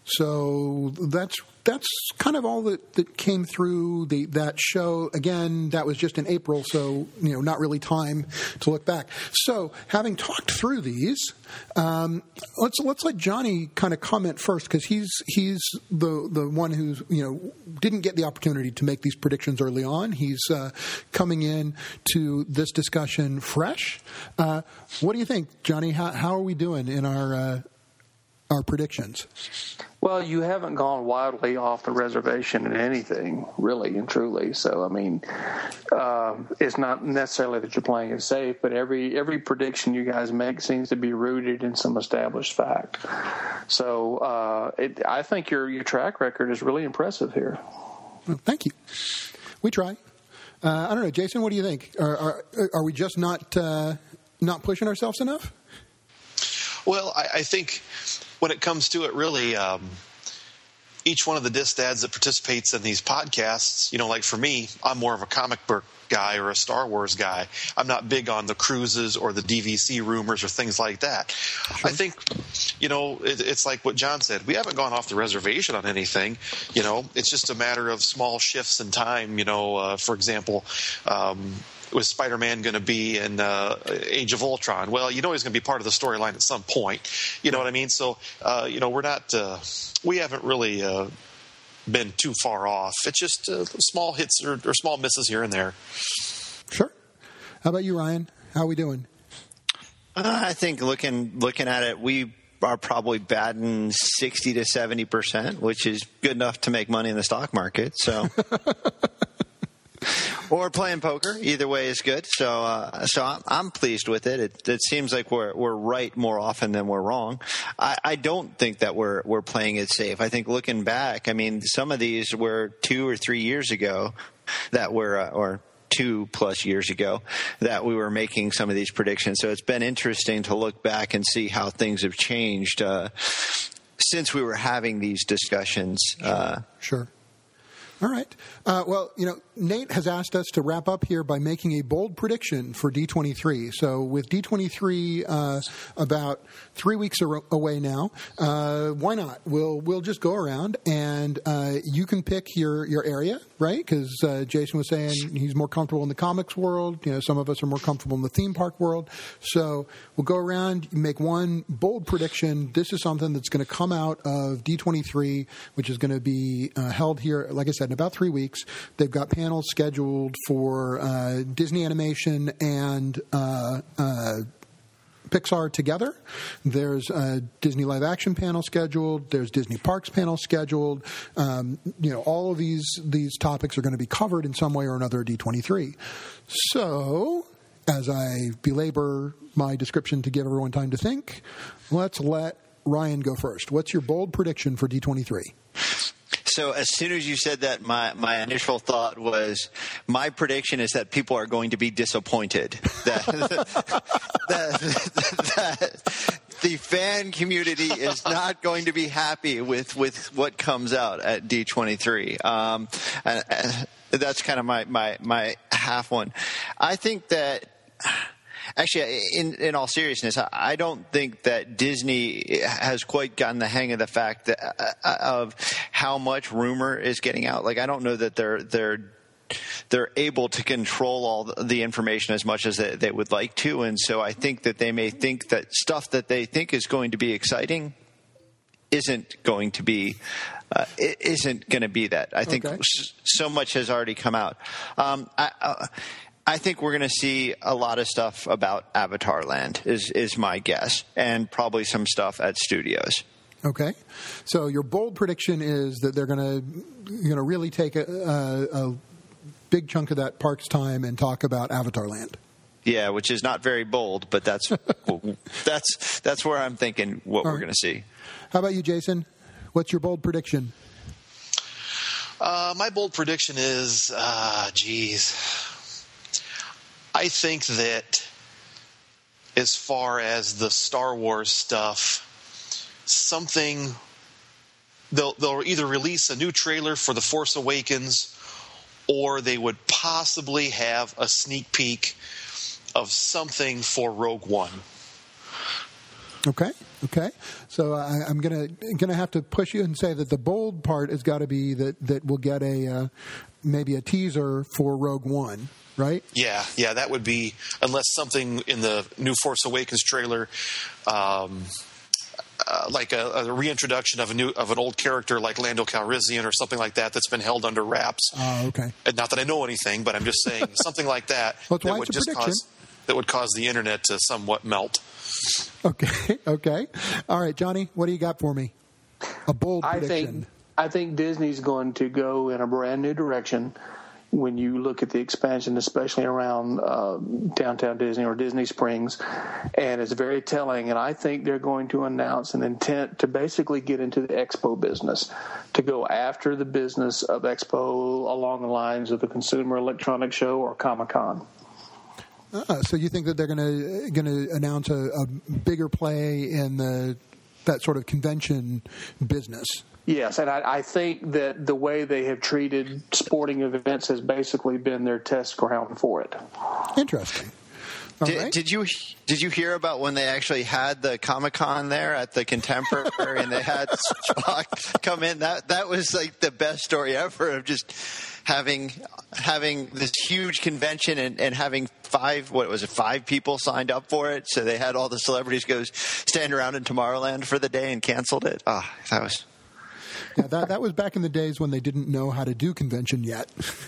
So that's that's kind of all that, that came through the, that show. Again, that was just in April, so you know, not really time to look back. So, having talked through these, um, let's let's let Johnny kind of comment first, because he's he's the the one who's you know didn't get the opportunity to make these predictions early on. He's uh, coming in to this discussion fresh. Uh, what do you think, Johnny? How how are we doing in our uh, our predictions? Well, you haven't gone wildly off the reservation in anything, really and truly. So, I mean, uh, it's not necessarily that you're playing it safe, but every every prediction you guys make seems to be rooted in some established fact. So, uh, it, I think your your track record is really impressive here. Well, thank you. We try. Uh, I don't know, Jason. What do you think? Are are, are we just not uh, not pushing ourselves enough? Well, I, I think when it comes to it, really, um, each one of the disc dads that participates in these podcasts, you know, like for me, I'm more of a comic book guy or a Star Wars guy. I'm not big on the cruises or the D V C rumors or things like that. Sure. I think, you know, it, it's like what John said. We haven't gone off the reservation on anything. You know, it's just a matter of small shifts in time. You know, uh, for example, um, was Spider-Man going to be in uh, Age of Ultron? Well, you know he's going to be part of the storyline at some point. You know what I mean? So, uh, you know, we're not uh, – we haven't really uh, been too far off. It's just uh, small hits or, or small misses here and there. Sure. How about you, Ryan? How are we doing? Uh, I think looking looking at it, we are probably batting sixty to seventy percent, which is good enough to make money in the stock market. So – or playing poker. Either way is good. So, uh, so I'm, I'm pleased with it. it. It seems like we're we're right more often than we're wrong. I, I don't think that we're we're playing it safe. I think looking back, I mean, some of these were two or three years ago that were, uh, or two plus years ago that we were making some of these predictions. So it's been interesting to look back and see how things have changed uh, since we were having these discussions. Uh, sure. All right. Uh, well, you know, Nate has asked us to wrap up here by making a bold prediction for D twenty-three. So with D twenty-three uh, about three weeks away now, uh, why not? We'll we'll just go around and uh, you can pick your, your area, right? Because uh, Jason was saying he's more comfortable in the comics world. You know, some of us are more comfortable in the theme park world. So we'll go around, make one bold prediction. This is something that's going to come out of D twenty-three, which is going to be uh, held here, like I said, in about three weeks. They've got panels scheduled for uh, Disney Animation and uh, uh, Pixar together. There's a Disney live action panel scheduled. There's Disney Parks panel scheduled. Um, you know, all of these these topics are going to be covered in some way or another at D twenty-three. So, as I belabor my description to give everyone time to think, let's let Ryan go first. What's your bold prediction for D twenty-three? So as soon as you said that, my, my initial thought was my prediction is that people are going to be disappointed. That, that, that the fan community is not going to be happy with, with what comes out at D twenty-three. Um, and, and that's kind of my, my, my half one. I think that... Actually, in, in all seriousness, I don't think that Disney has quite gotten the hang of the fact that, uh, of how much rumor is getting out. Like, I don't know that they're they're they're able to control all the information as much as they, they would like to, and so I think that they may think that stuff that they think is going to be exciting isn't going to be uh, it isn't going to be that. I think okay. so much has already come out. Um, I. Uh, I think we're going to see a lot of stuff about Avatar Land is, is my guess, and probably some stuff at studios. Okay. So your bold prediction is that they're going to going to really take a, a, a big chunk of that park's time and talk about Avatar Land. Yeah, which is not very bold, but that's that's that's where I'm thinking what All we're right. going to see. How about you, Jason? What's your bold prediction? Uh, my bold prediction is, uh, geez... I think that as far as the Star Wars stuff, something they'll they'll either release a new trailer for The Force Awakens, or they would possibly have a sneak peek of something for Rogue One. Okay. Okay. So I, I'm gonna gonna have to push you and say that the bold part has got to be that that we'll get a uh, maybe a teaser for Rogue One, right? Yeah, yeah, that would be, unless something in the new Force Awakens trailer, um, uh, like a, a reintroduction of a new of an old character like Lando Calrissian or something like that that's been held under wraps. Oh, okay. And not that I know anything, but I'm just saying something like that Well, that's that why would it's a just prediction. cause that would cause the internet to somewhat melt. Okay. Okay. All right, Johnny, what do you got for me? A bold I prediction. think I think Disney's going to go in a brand new direction when you look at the expansion, especially around uh, downtown Disney or Disney Springs, and it's very telling. And I think they're going to announce an intent to basically get into the expo business, to go after the business of expo along the lines of the Consumer Electronics Show or Comic-Con. Ah, so you think that they're going to going to announce a, a bigger play in the that sort of convention business? Yes, and I, I think that the way they have treated sporting events has basically been their test ground for it. Interesting. All Did, right. did you did you hear about when they actually had the Comic-Con there at the Contemporary and they had Spock come in? That that was like the best story ever of just having having this huge convention and, and having five what was it five people signed up for it. So they had all the celebrities go stand around in Tomorrowland for the day and canceled it. Ah, oh, that was. Yeah, that that was back in the days when they didn't know how to do convention yet.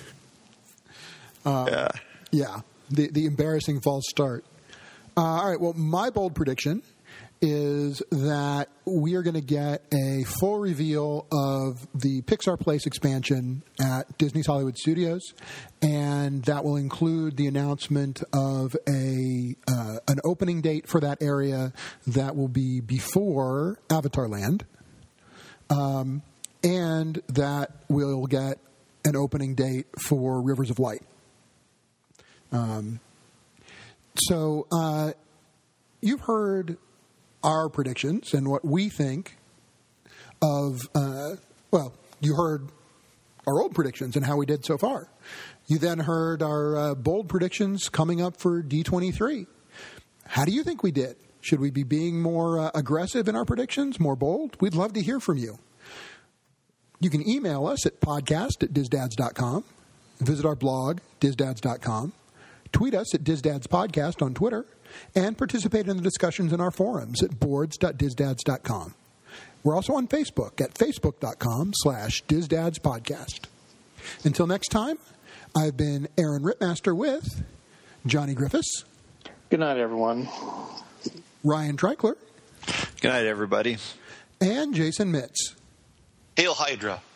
uh, yeah. Yeah. The the embarrassing false start. Uh, all right. Well, my bold prediction is that we are going to get a full reveal of the Pixar Place expansion at Disney's Hollywood Studios, and that will include the announcement of a uh, an opening date for that area that will be before Avatar Land, um, and that we'll get an opening date for Rivers of Light. Um, so uh, you've heard our predictions and what we think of, uh, well, you heard our old predictions and how we did so far. You then heard our uh, bold predictions coming up for D twenty-three. How do you think we did? Should we be being more uh, aggressive in our predictions, more bold? We'd love to hear from you. You can email us at podcast at dizdads dot com, visit our blog, dizdads dot com, tweet us at DizDadsPodcast on Twitter, and participate in the discussions in our forums at boards dot dizdads dot com. We're also on Facebook at facebook dot com slash DizDadsPodcast. Until next time, I've been Aaron Rittmaster with Johnny Griffiths. Good night, everyone. Ryan Treichler. Good night, everybody. And Jason Mitz. Hail Hydra.